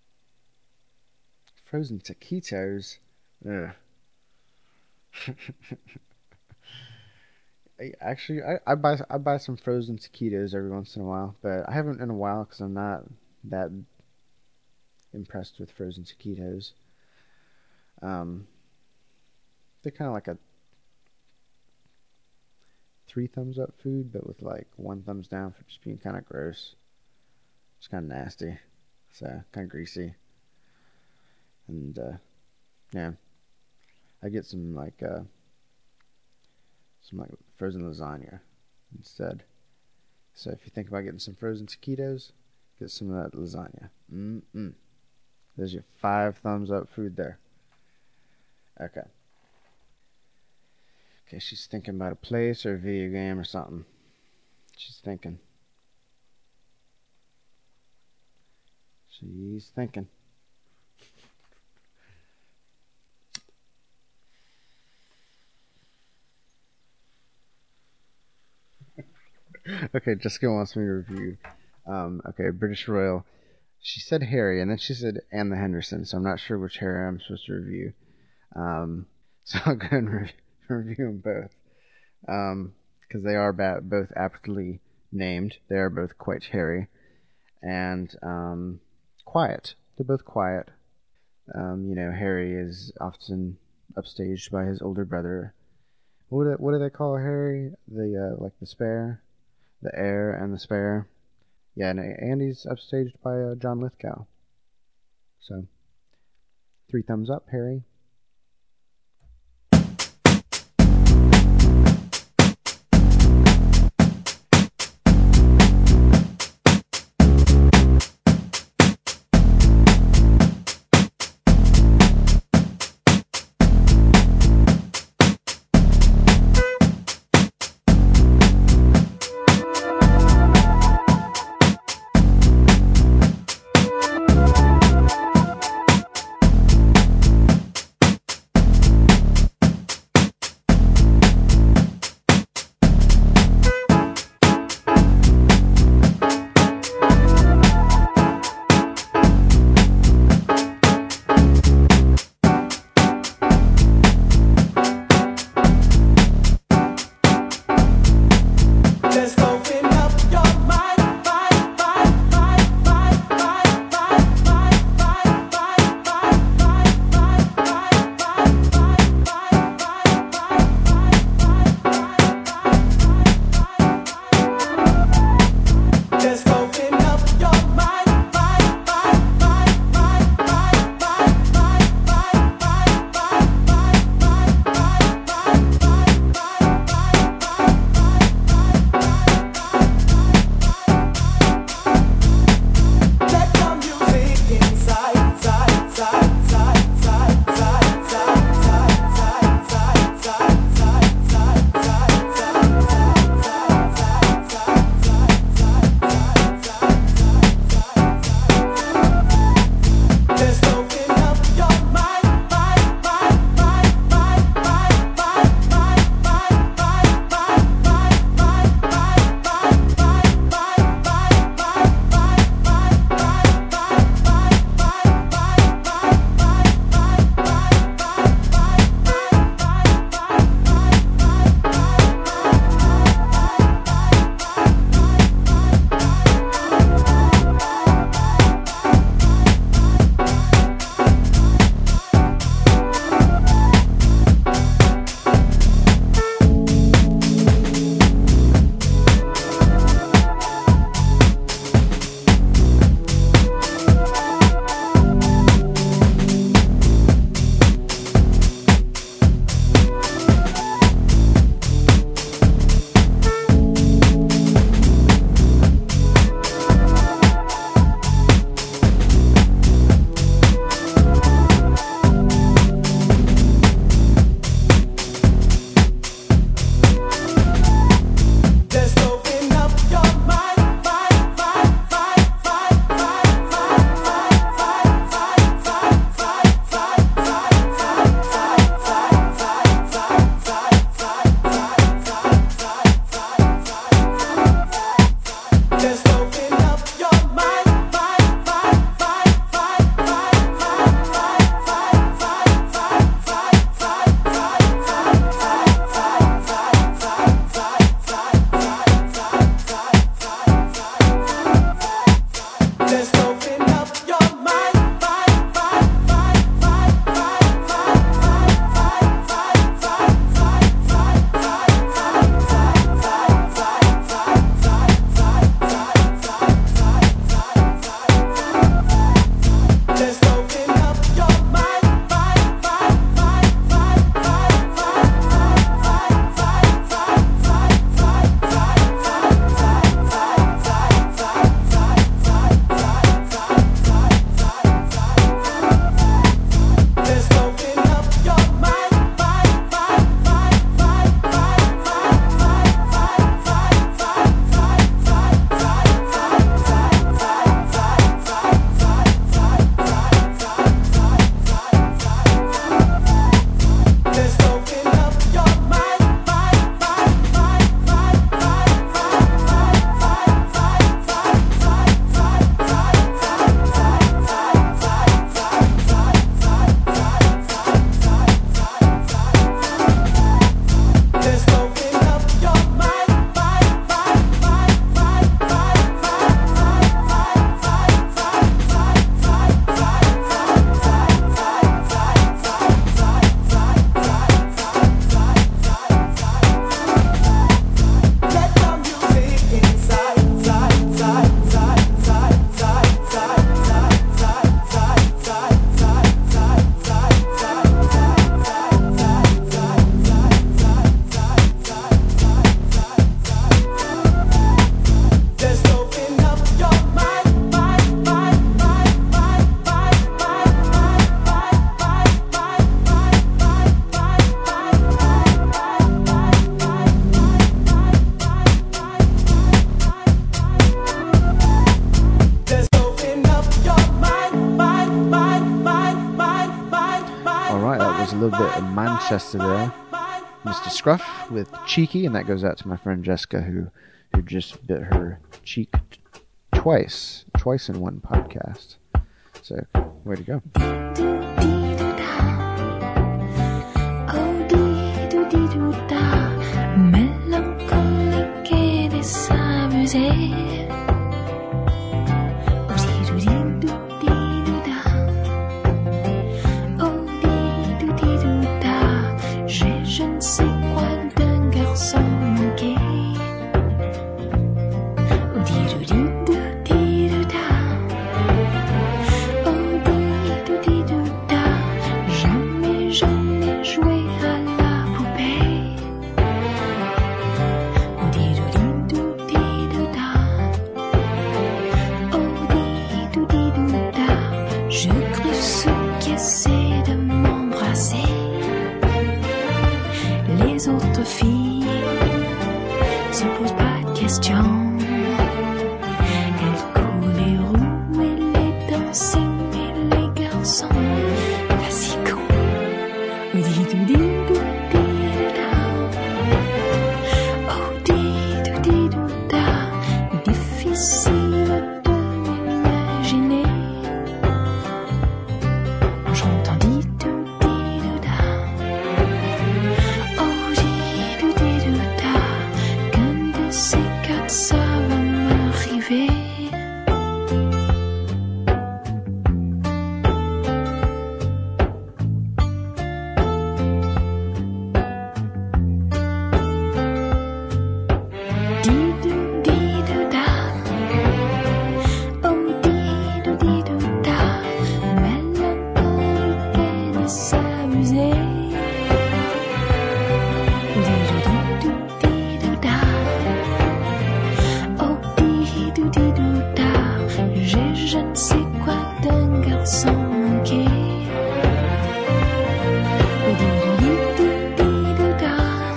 Frozen taquitos. Ugh. I buy some frozen taquitos every once in a while, but I haven't in a while because I'm not that impressed with frozen taquitos. They're kind of like a 3 thumbs up food, but with 1 thumbs down for just being kind of gross. It's kind of nasty, so kind of greasy. And yeah, I get some frozen lasagna instead. So if you think about getting some frozen taquitos, get some of that lasagna. There's your 5 thumbs up food there. Okay, she's thinking about a place or a video game or something. She's thinking. Okay, Jessica wants me to review. British Royal. She said Harry, and then she said and the Henderson, so I'm not sure which Harry I'm supposed to review. So I'll go and review them both. Because they are both aptly named. They are both quite hairy. And quiet. They're both quiet. Harry is often upstaged by his older brother. What do they call Harry? The spare? The heir and the spare. Yeah, and he's upstaged by John Lithgow. So, 3 thumbs up, Harry. Manchesterville. Mr. Scruff with Cheeky, and that goes out to my friend Jessica who just bit her cheek twice in one podcast. So, way to go. Mélancolique et de s'amuser. J'ai je ne sais quoi d'un garçon manqué. Jamais je n'ai joué à la poupée. Je crus ceux qui essaient de m'embrasser. Les autres filles se posent pas de questions. Elles courent les roues et les dancing et les garçons. Pas si con. Difficile de m'imaginer. J'entendis tout di-do-da. Oh di-do-di-do-da. Qu'un de ces quatre ça va m'arriver. Di-do-di-do-da. Oh di-do-di-do-da. Mélancolique et de s'amuser. Di-do-di-do-di-do-da. Oh di-do-di-do-da. J'ai je ne sais quoi d'un garçon manqué. Di-do-di-do-di-do-da.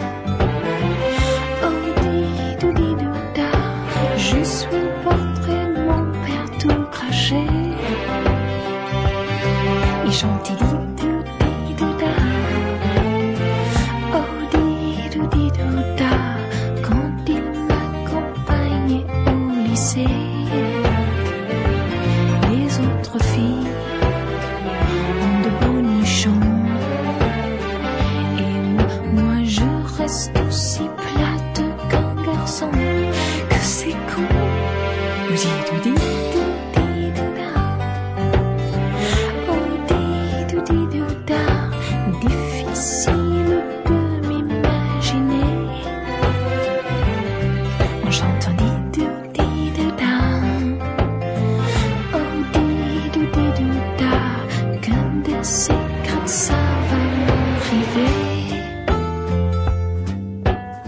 Oh di-do-di-do-da. Je suis le portrait de mon père tout craché. Il chante di-do-di-do-da. Oh di-do-di-do-da. Quand il m'accompagnait au lycée. Les autres filles ont de beaux nichons. Et moi je reste aussi plate qu'un garçon. Que c'est con. Di-do-di-do-di-do-da. Oh di-do-di-do-da. Difficile de m'imaginer en chantant di-do-di-do-da. Oh di-do-di-do-da. Qu'un de ces quatre ça va m'arriver.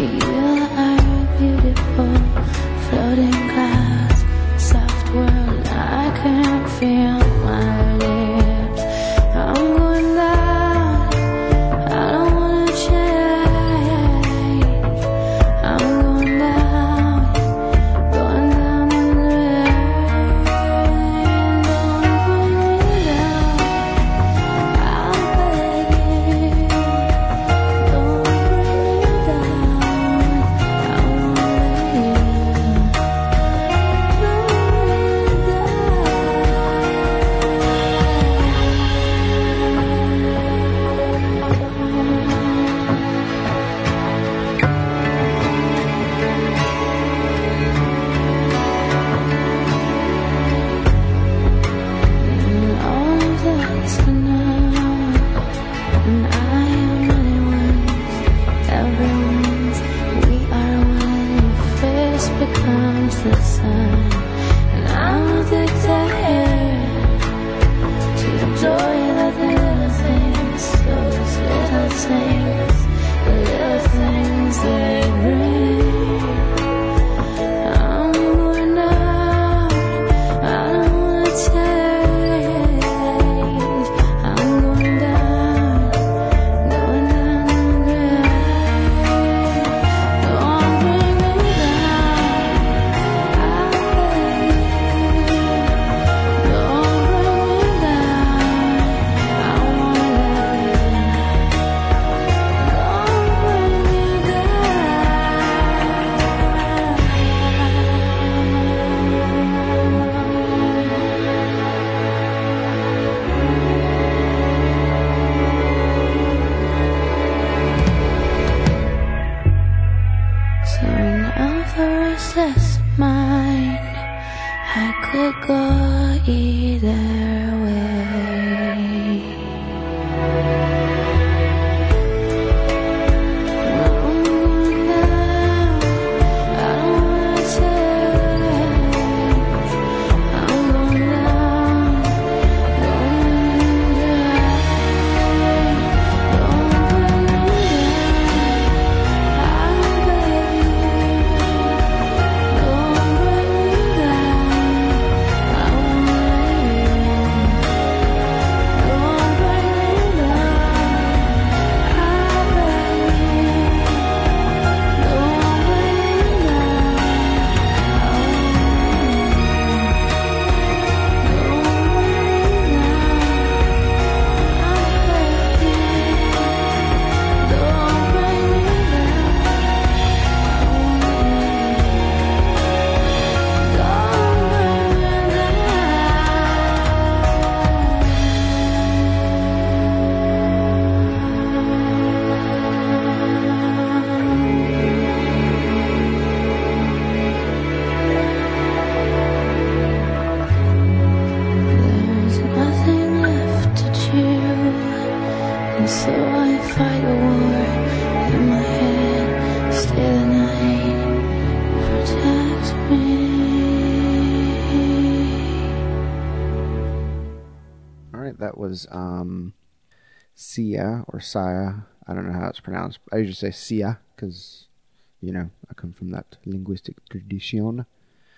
Sia or Sia. I don't know how it's pronounced. I usually say Sia because, you know, I come from that linguistic tradition.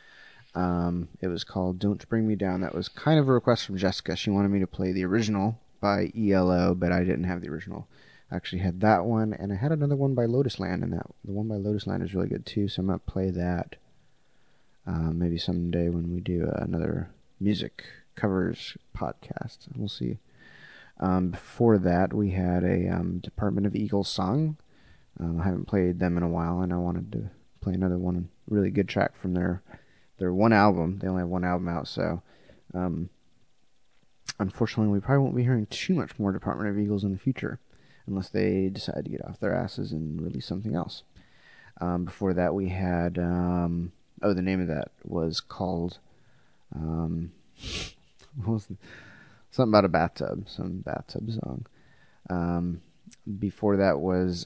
It was called Don't Bring Me Down. That was kind of a request from Jessica. She wanted me to play the original by ELO, but I didn't have the original. I actually had that one, and I had another one by Lotus Land, and the one by Lotus Land is really good too, so I'm going to play that maybe someday when we do another music covers podcast. We'll see. Before that, we had a Department of Eagles song. I haven't played them in a while, and I wanted to play another one, really good track from their one album. They only have one album out, so unfortunately, we probably won't be hearing too much more Department of Eagles in the future, unless they decide to get off their asses and release something else. Before that, we had the name of that was called what was it? Something about a bathtub, some bathtub song. Before that was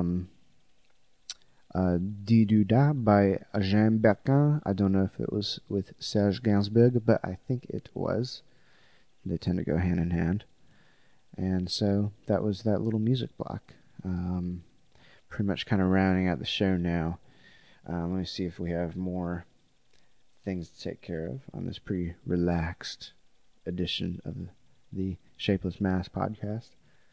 Didouda by Jean Berquin. I don't know if it was with Serge Gainsbourg, but I think it was. They tend to go hand in hand. And so that was that little music block. pretty much kind of rounding out the show now. Let me see if we have more things to take care of on this pretty relaxed edition of the Shapeless Mass podcast.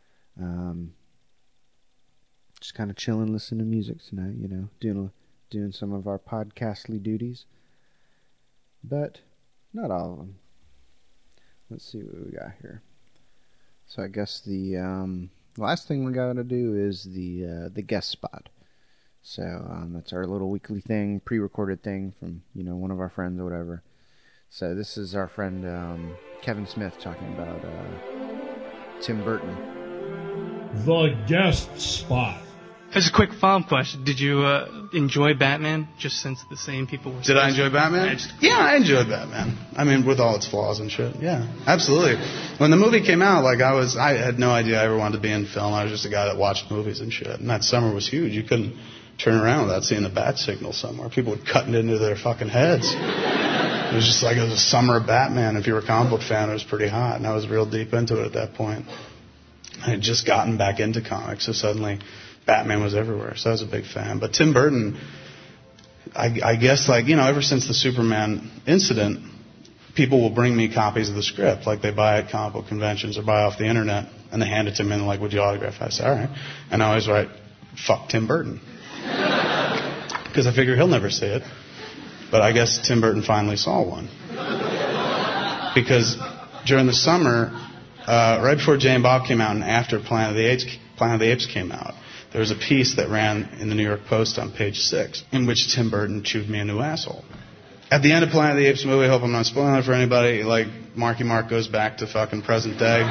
Just kind of chilling, listening to music tonight, you know, doing some of our podcastly duties. But not all of them. Let's see what we got here. So I guess the last thing we got to do is the guest spot. So that's our little weekly thing, pre-recorded thing from, you know, one of our friends or whatever. So this is our friend Kevin Smith talking about Tim Burton. The guest spot. As a quick follow-up question, did you enjoy Batman, just since the same people were... Did I enjoy Batman? Yeah, I enjoyed Batman. I mean, with all its flaws and shit. Yeah, absolutely. When the movie came out, like, I had no idea I ever wanted to be in film. I was just a guy that watched movies and shit. And that summer was huge. You couldn't turn around without seeing the bat signal somewhere. People would cut it into their fucking heads. It was just like it was a summer of Batman. If you were a comic book fan, it was pretty hot. And I was real deep into it at that point. I had just gotten back into comics, so suddenly Batman was everywhere, so I was a big fan. But Tim Burton, I guess, like, you know, ever since the Superman incident, people will bring me copies of the script, like they buy at comic book conventions or buy off the internet, and they hand it to me and they're like, would you autograph it? I say, all right. And I always write, fuck Tim Burton. Because I figure he'll never see it. But I guess Tim Burton finally saw one. Because during the summer, right before Jay and Bob came out and after Planet of the Apes came out, there was a piece that ran in the New York Post on page 6 in which Tim Burton chewed me a new asshole. At the end of Planet of the Apes movie, I hope I'm not spoiling it for anybody, like, Marky Mark goes back to fucking present day.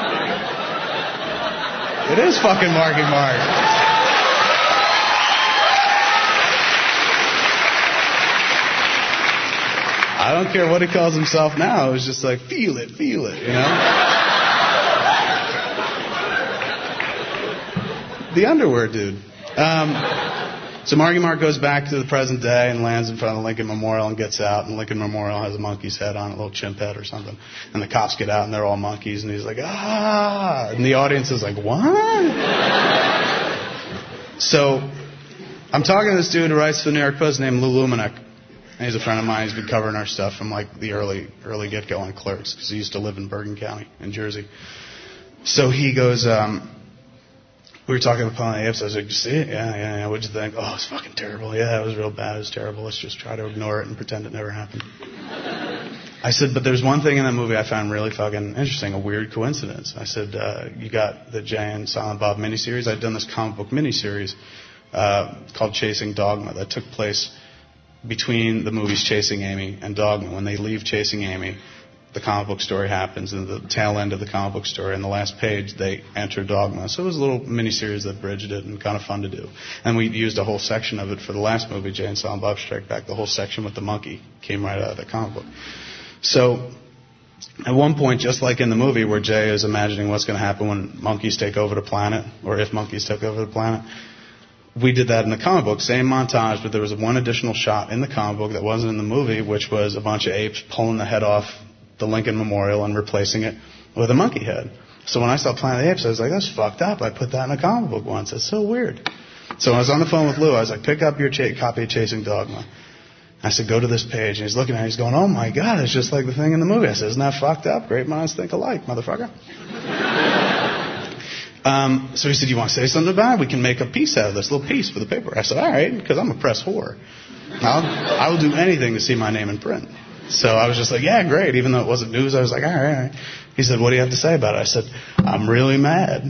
It is fucking Marky Mark. I don't care what he calls himself now. It was just like, feel it, you know? The underwear dude. So Marky Mark goes back to the present day and lands in front of the Lincoln Memorial and gets out, and Lincoln Memorial has a monkey's head on it, a little chimp head or something. And the cops get out and they're all monkeys, and he's like, ah! And the audience is like, what? So I'm talking to this dude who writes for the New York Post named Lou Luminack. And he's a friend of mine. He's been covering our stuff from like the early get-go on Clerks, because he used to live in Bergen County in Jersey. So he goes, we were talking about Planet of the Apes. I was like, you see it? Yeah. What'd you think? Oh, it's fucking terrible. Yeah, it was real bad. It was terrible. Let's just try to ignore it and pretend it never happened. I said, but there's one thing in that movie I found really fucking interesting, a weird coincidence. I said, you got the Jay and Silent Bob miniseries. I'd done this comic book miniseries called Chasing Dogma that took place between the movies Chasing Amy and Dogma. When they leave Chasing Amy, the comic book story happens, and the tail end of the comic book story, on the last page, they enter Dogma. So it was a little miniseries that bridged it and kind of fun to do. And we used a whole section of it for the last movie, Jay and Silent Bob Strike Back. The whole section with the monkey came right out of the comic book. So at one point, just like in the movie where Jay is imagining what's going to happen when monkeys take over the planet, or if monkeys took over the planet, we did that in the comic book, same montage, but there was one additional shot in the comic book that wasn't in the movie, which was a bunch of apes pulling the head off the Lincoln Memorial and replacing it with a monkey head. So when I saw Planet of the Apes, I was like, that's fucked up. I put that in a comic book once. That's so weird. So when I was on the phone with Lou, I was like, pick up your copy of Chasing Dogma. I said, go to this page. And he's looking at it. He's going, oh, my God, it's just like the thing in the movie. I said, isn't that fucked up? Great minds think alike, motherfucker. So he said, you want to say something about it? We can make a piece out of this, little piece for the paper. I said, all right, because I'm a press whore. I will do anything to see my name in print. So I was just like, yeah, great. Even though it wasn't news, I was like, all right. He said, what do you have to say about it? I said, I'm really mad.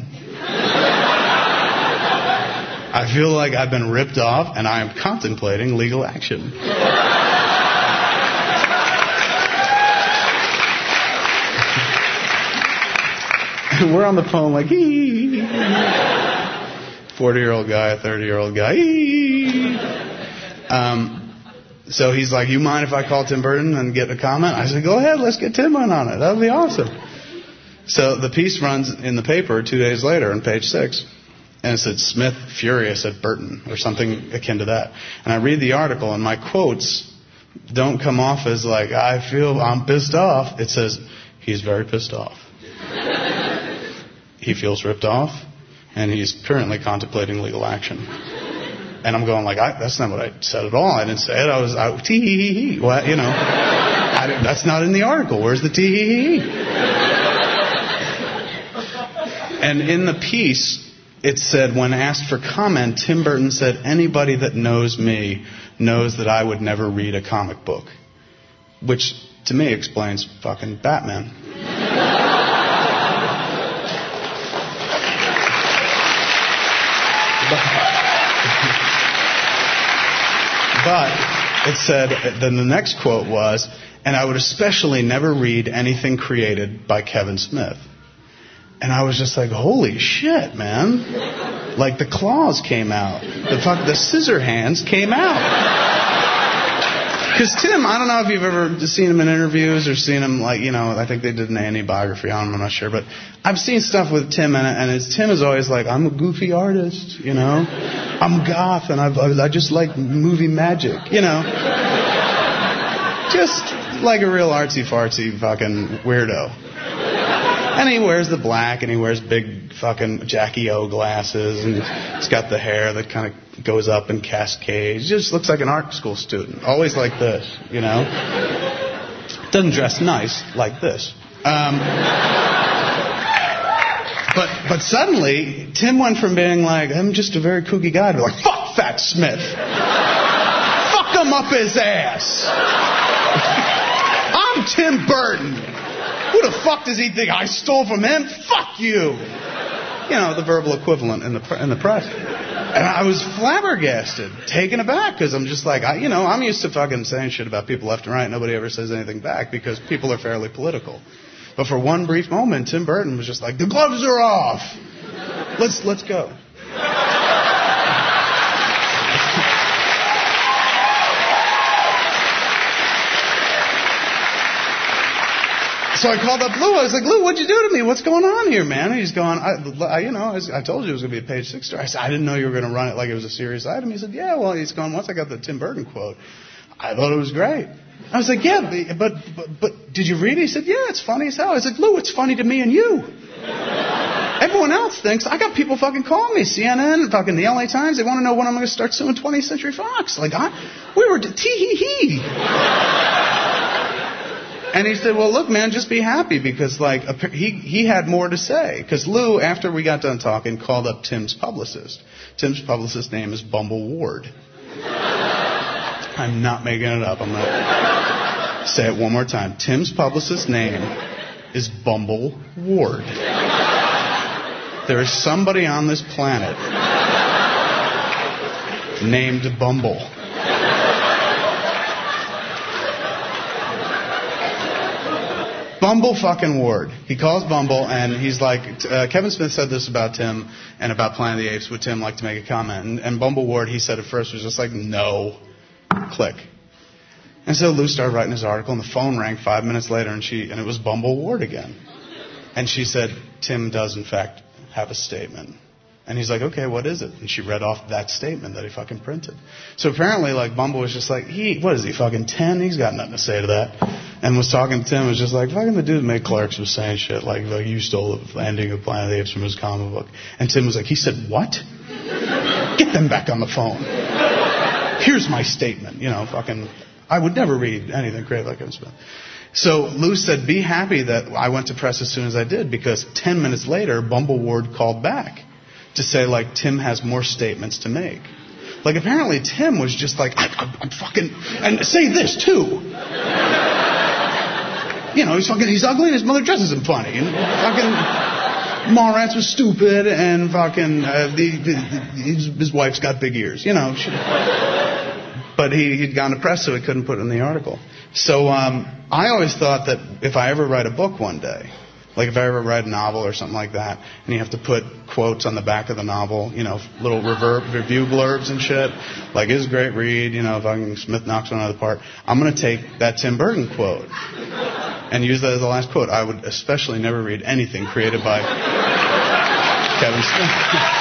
I feel like I've been ripped off, and I am contemplating legal action. And we're on the phone like, 40-year-old guy, a 30-year-old guy. So he's like, you mind if I call Tim Burton and get a comment? I said, go ahead, let's get Tim on it. That would be awesome. So the piece runs in the paper 2 days later on page 6. And it said, Smith furious at Burton, or something akin to that. And I read the article, and my quotes don't come off as like, I'm pissed off. It says, he's very pissed off. He feels ripped off, and he's currently contemplating legal action. And I'm going like, that's not what I said at all. I didn't say it. I was tee-hee-hee-hee. Well, you know, that's not in the article. Where's the tee-hee-hee-hee? And in the piece, it said, when asked for comment, Tim Burton said, anybody that knows me knows that I would never read a comic book. Which, to me, explains fucking Batman. But it said, then the next quote was, and I would especially never read anything created by Kevin Smith. And I was just like, holy shit, man. Like the claws came out. The scissor hands came out. Because Tim, I don't know if you've ever seen him in interviews or seen him like, you know, I think they did an Andy biography on him, I'm not sure. But I've seen stuff with Tim and Tim is always like, I'm a goofy artist, you know. I'm goth and I just like movie magic, you know. Just like a real artsy-fartsy fucking weirdo. And he wears the black, and he wears big fucking Jackie O glasses, and he's got the hair that kind of goes up in cascades. He just looks like an art school student. Always like this, you know. Doesn't dress nice like this. But suddenly, Tim went from being like, I'm just a very kooky guy, to like, fuck Fat Smith. Fuck him up his ass. I'm Tim Burton. Who the fuck does he think I stole from him? Fuck you. You know, the verbal equivalent in the press. And I was flabbergasted, taken aback, because I'm just like, I'm used to fucking saying shit about people left and right. Nobody ever says anything back because people are fairly political. But for one brief moment, Tim Burton was just like, the gloves are off. Let's go. So I called up Lou. I was like, Lou, what'd you do to me? What's going on here, man? And he's going, I told you it was going to be a page 6 story. I said, I didn't know you were going to run it like it was a serious item. He said, yeah, well, he's going, once I got the Tim Burton quote, I thought it was great. I was like, yeah, but did you read it? He said, yeah, it's funny as hell. I said, Lou, it's funny to me and you. Everyone else thinks, I got people fucking calling me, CNN, fucking the LA Times, they want to know when I'm going to start suing 20th Century Fox. Like, we were tee-hee-hee. And he said, well, look, man, just be happy because, like, he had more to say. Because Lou, after we got done talking, called up Tim's publicist. Tim's publicist's name is Bumble Ward. I'm not making it up. I'm going to say it one more time. Tim's publicist's name is Bumble Ward. There is somebody on this planet named Bumble. Bumble fucking Ward. He calls Bumble and he's like, Kevin Smith said this about Tim and about Planet of the Apes. Would Tim like to make a comment? And Bumble Ward, he said at first, was just like, no. Click. And so Lou started writing his article and the phone rang 5 minutes later and it was Bumble Ward again. And she said, Tim does in fact have a statement. And he's like, okay, what is it? And she read off that statement that he fucking printed. So apparently, like, Bumble was just like, what is he, fucking 10? He's got nothing to say to that. And was talking to Tim, was just like, fucking the dude that made Clerks was saying shit like you stole the ending of Planet of the Apes from his comic book. And Tim was like, he said, what? Get them back on the phone. Here's my statement. You know, fucking, I would never read anything creative like Kevin Smith. So Lou said, be happy that I went to press as soon as I did, because 10 minutes later, Bumble Ward called back to say, like, Tim has more statements to make. Like, apparently Tim was just like, I'm fucking, and say this, too. You know, he's ugly and his mother dresses him funny. And fucking Mallrats was stupid and fucking, his wife's got big ears, you know. But he'd gone to press, so he couldn't put it in the article. So I always thought that if I ever write a book one day, like if I ever write a novel or something like that, and you have to put quotes on the back of the novel, you know, little review blurbs and shit, like, it's a great read, you know, if Smith knocks one out of the park, I'm going to take that Tim Burton quote and use that as the last quote. I would especially never read anything created by Kevin Smith.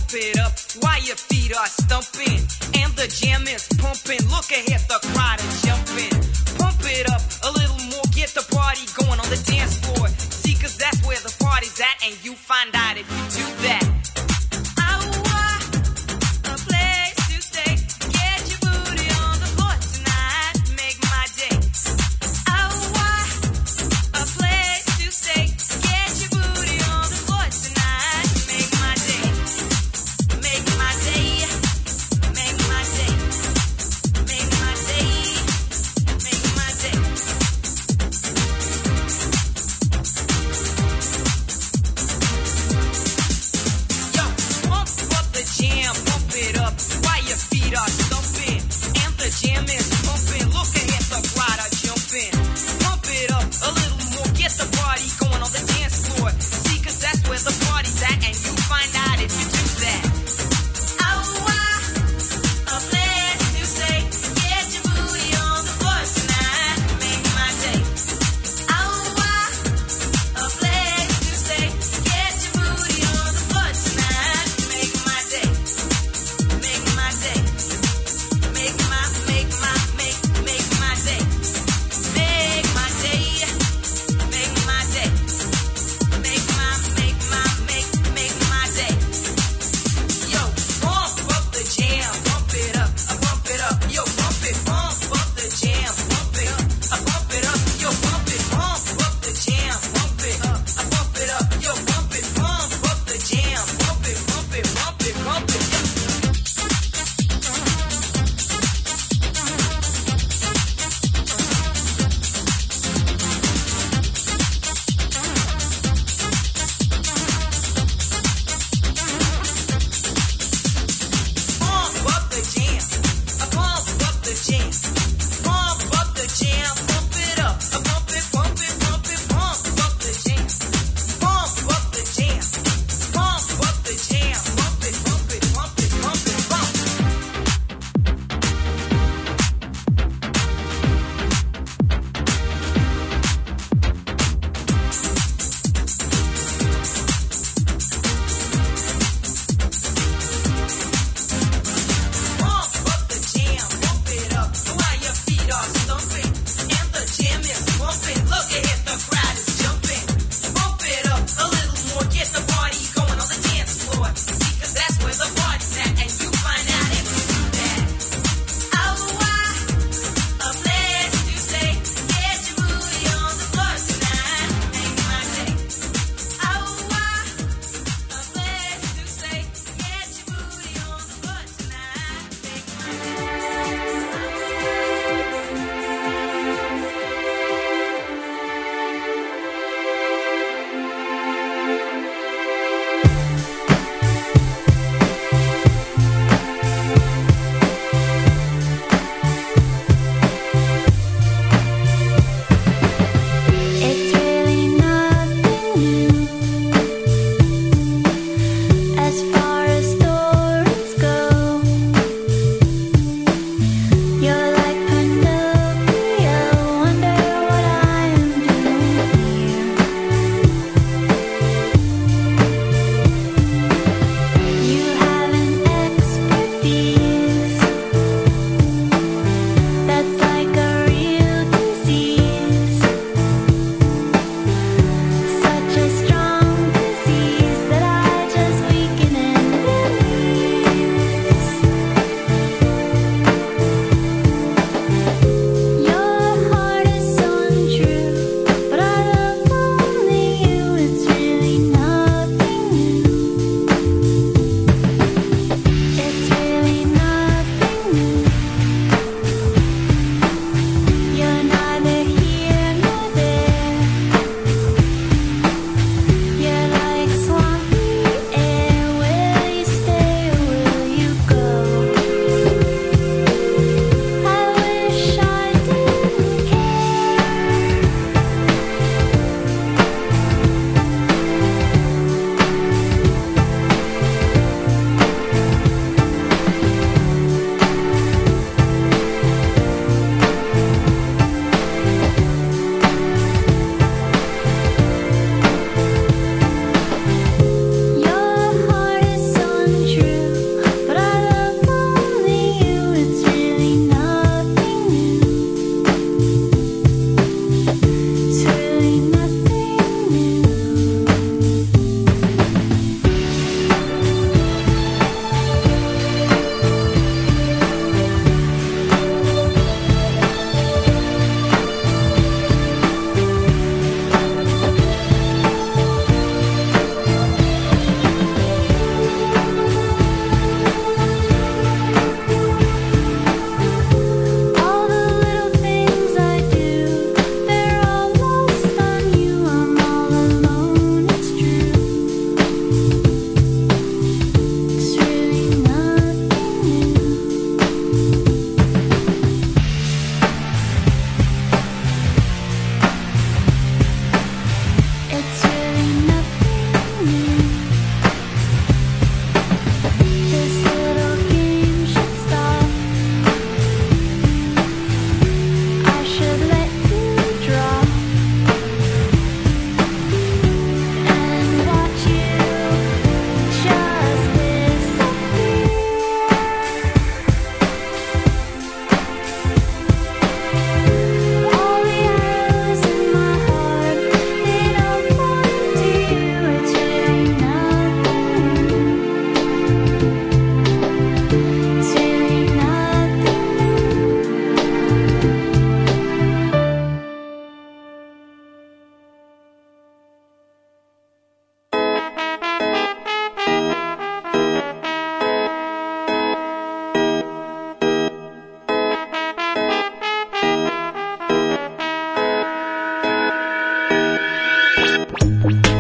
pump it up while your feet are stumping and the jam is pumping. Look ahead, the crowd is jumping. Pump it up a little more, get the party going on the dance floor. See, 'cause that's where the party's at, and you find out if you do that.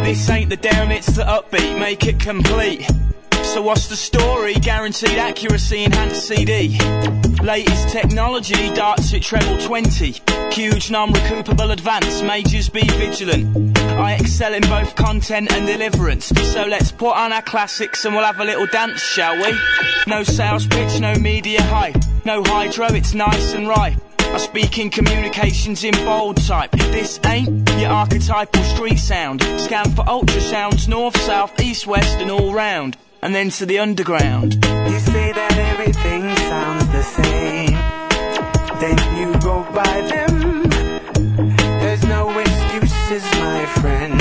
This ain't the down, it's the upbeat, make it complete. So what's the story? Guaranteed accuracy, enhanced CD. Latest technology, darts at treble 20. Huge non-recoupable advance, majors be vigilant. I excel in both content and deliverance. So let's put on our classics and we'll have a little dance, shall we? No sales pitch, no media hype. No hydro, it's nice and ripe. I speak in communications in bold type. This ain't your archetypal street sound. Scan for ultrasounds, north, south, east, west and all round. And then to the underground. You say that everything sounds the same, then you go by them. There's no excuses, my friend.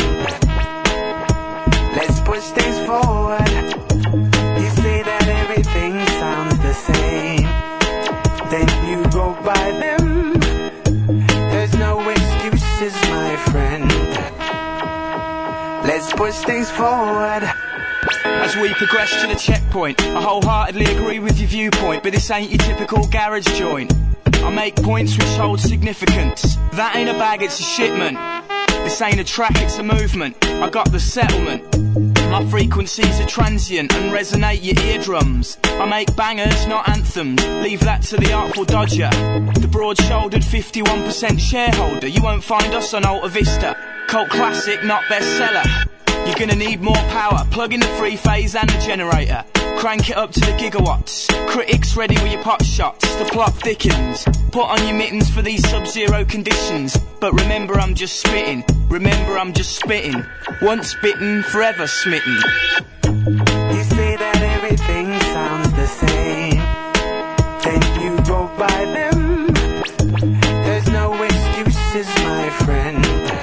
Let's push things forward. You say that everything sounds the same, then you go by them. There's no excuses, my friend. Let's push things forward. As we progress to the checkpoint, I wholeheartedly agree with your viewpoint, but this ain't your typical garage joint. I make points which hold significance. That ain't a bag, it's a shipment. This ain't a track, it's a movement. I got the settlement. My frequencies are transient and resonate your eardrums. I make bangers, not anthems. Leave that to the Artful Dodger. The broad-shouldered 51% shareholder. You won't find us on Alta Vista. Cult classic, not bestseller. You're gonna need more power. Plug in the three-phase and the generator. Crank it up to the gigawatts. Critics ready with your pot shots. The plot thickens. Put on your mittens for these sub-zero conditions. But remember I'm just spitting. Remember I'm just spitting. Once bitten, forever smitten. You say that everything sounds the same, then you go by them. There's no excuses, my friend.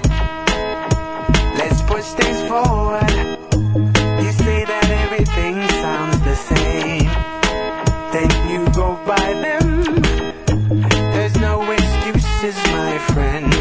Let's push things forward. You say that everything sounds the same, then you go by them. There's no excuses, my friend.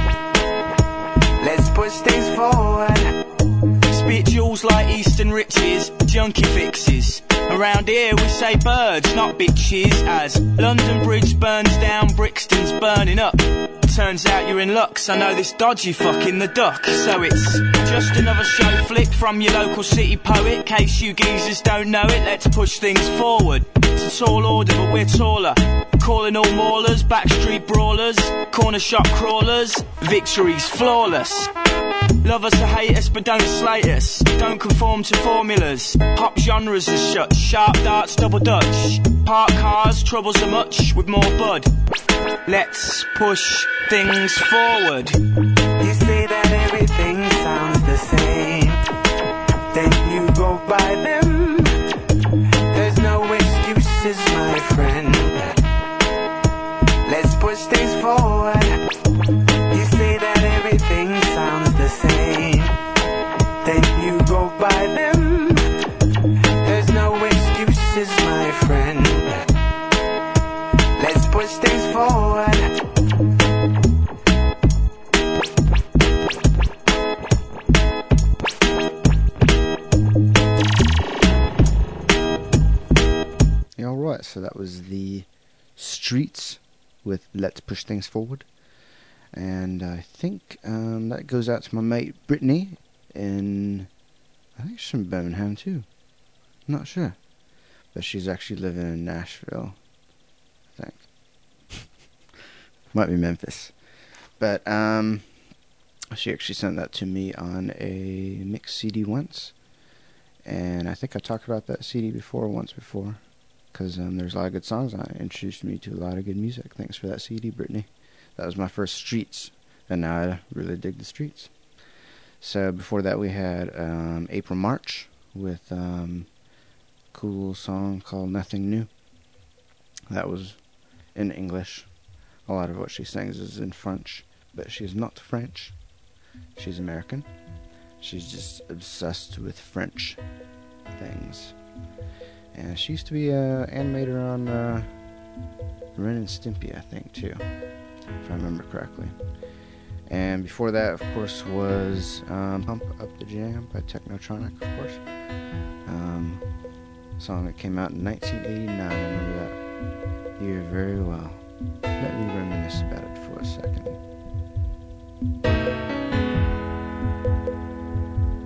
Let's push things forward. Spit jewels like Eastern riches, junkie fixes. Around here we say birds, not bitches. As London Bridge burns down, Brixton's burning up. Turns out you're in luck, 'cause I know this dodgy fucking the duck. So it's just another show flick from your local city poet. Case you geezers don't know it, let's push things forward. It's a tall order but we're taller. Calling all maulers, backstreet brawlers, corner shop crawlers. Victory's flawless. Love us or hate us, but don't slate us. Don't conform to formulas. Pop genres are shut. Sharp darts, double dutch. Park cars, troubles are much with more bud. Let's push things forward. You say that everything sounds the same, then you go by them. There's no excuses, my friend. Let's push things forward. You say that everything sounds the same, then you go by them. There's no excuses, my friend. Let's push things forward. Alright, so that was the Streets with Let's Push Things Forward. And I think that goes out to my mate Brittany in, I think she's from Birmingham too. I'm not sure. But she's actually living in Nashville, I think. Might be Memphis. But she actually sent that to me on a mix CD once. And I think I talked about that CD once before. Because there's a lot of good songs on it. Introduced me to a lot of good music. Thanks for that CD, Brittany. That was my first Streets. And now I really dig the Streets. So before that we had April March with a cool song called Nothing New. That was in English. A lot of what she sings is in French. But she's not French. She's American. She's just obsessed with French things. And she used to be an animator on Ren and Stimpy, I think, too, if I remember correctly. And before that, of course, was Pump Up the Jam by Technotronic, of course. A song that came out in 1989, I remember that year very well. Let me reminisce about it for a second.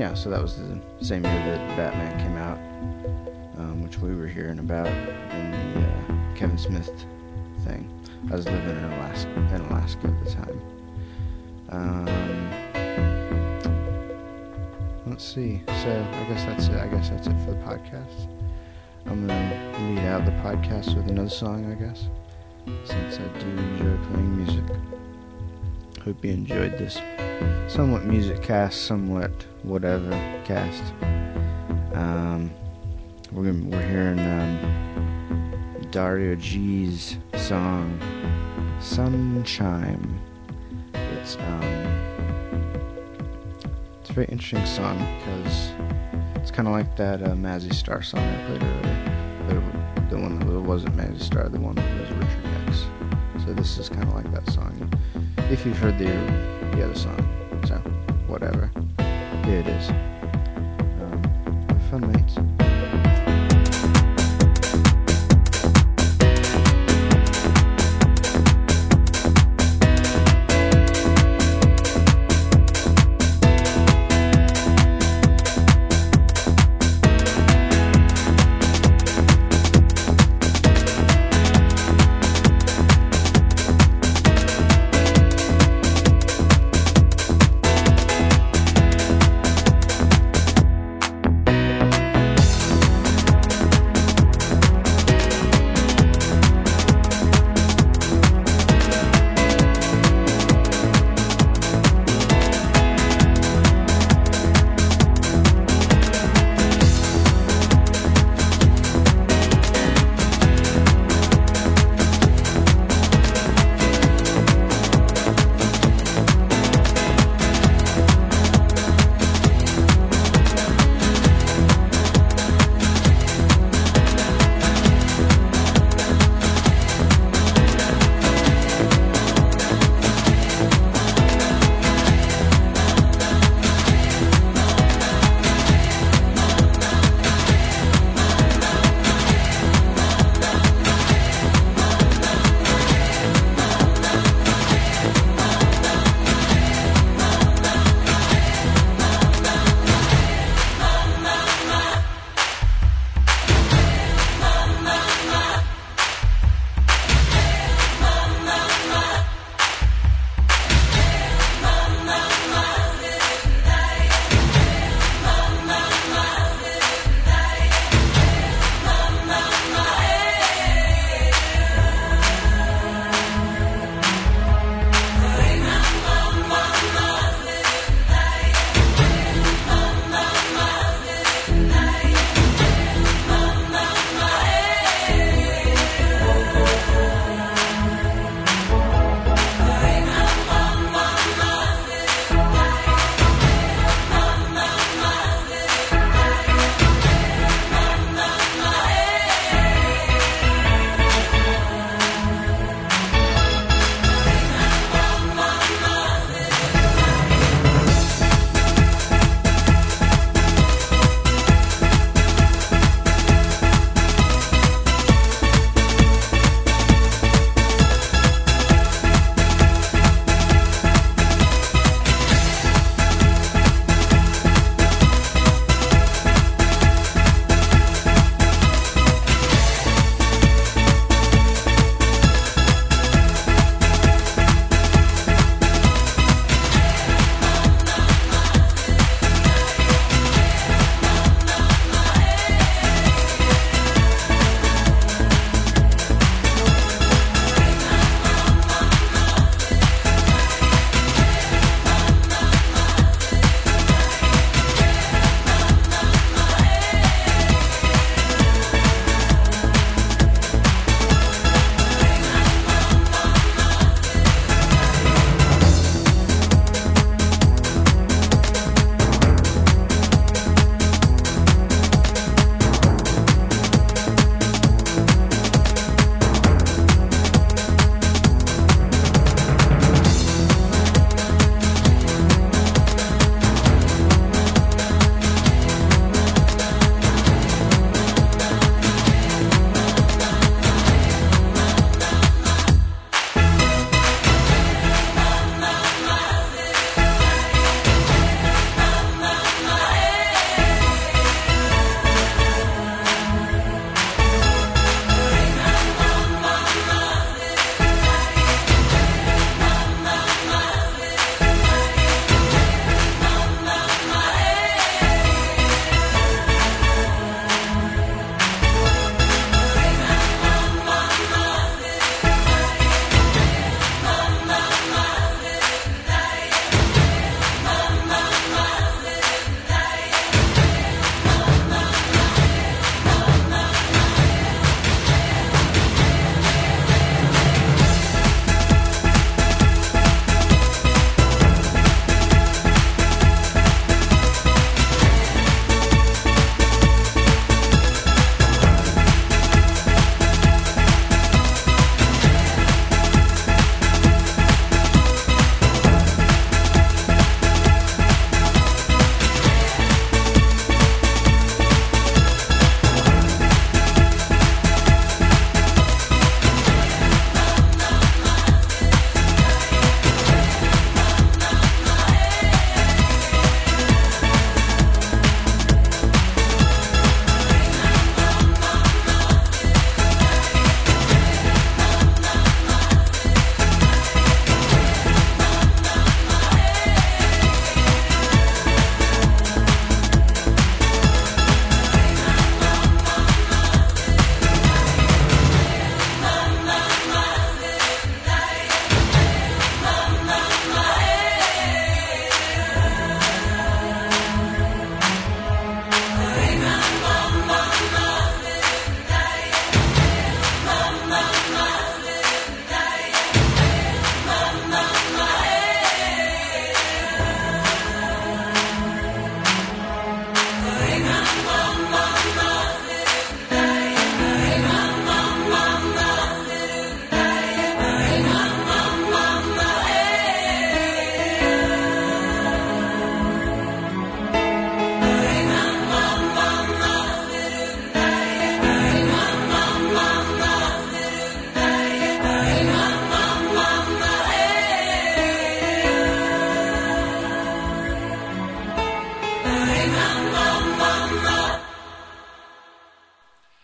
yeah, so that was the same year that Batman came out, which we were hearing about in the Kevin Smith thing. I was living in Alaska at the time. Let's see. So I guess that's it. I guess that's it for the podcast. I'm gonna lead out the podcast with another song, I guess, since I do enjoy playing music. Hope you enjoyed this somewhat music cast, somewhat whatever cast. We're hearing Dario G's song Sunshine. It's a very interesting song because it's kind of like that Mazzy Star song I played earlier, but the one that wasn't Mazzy Star, the one that was Richard X. So this is kind of like that song. If you've heard the other song, so whatever. Here it is. Have fun, mates.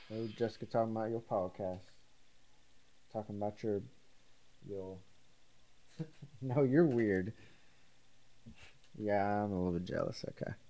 No, Jessica talking about your podcast. Talking about your... No, you're weird. Yeah, I'm a little bit jealous. Okay.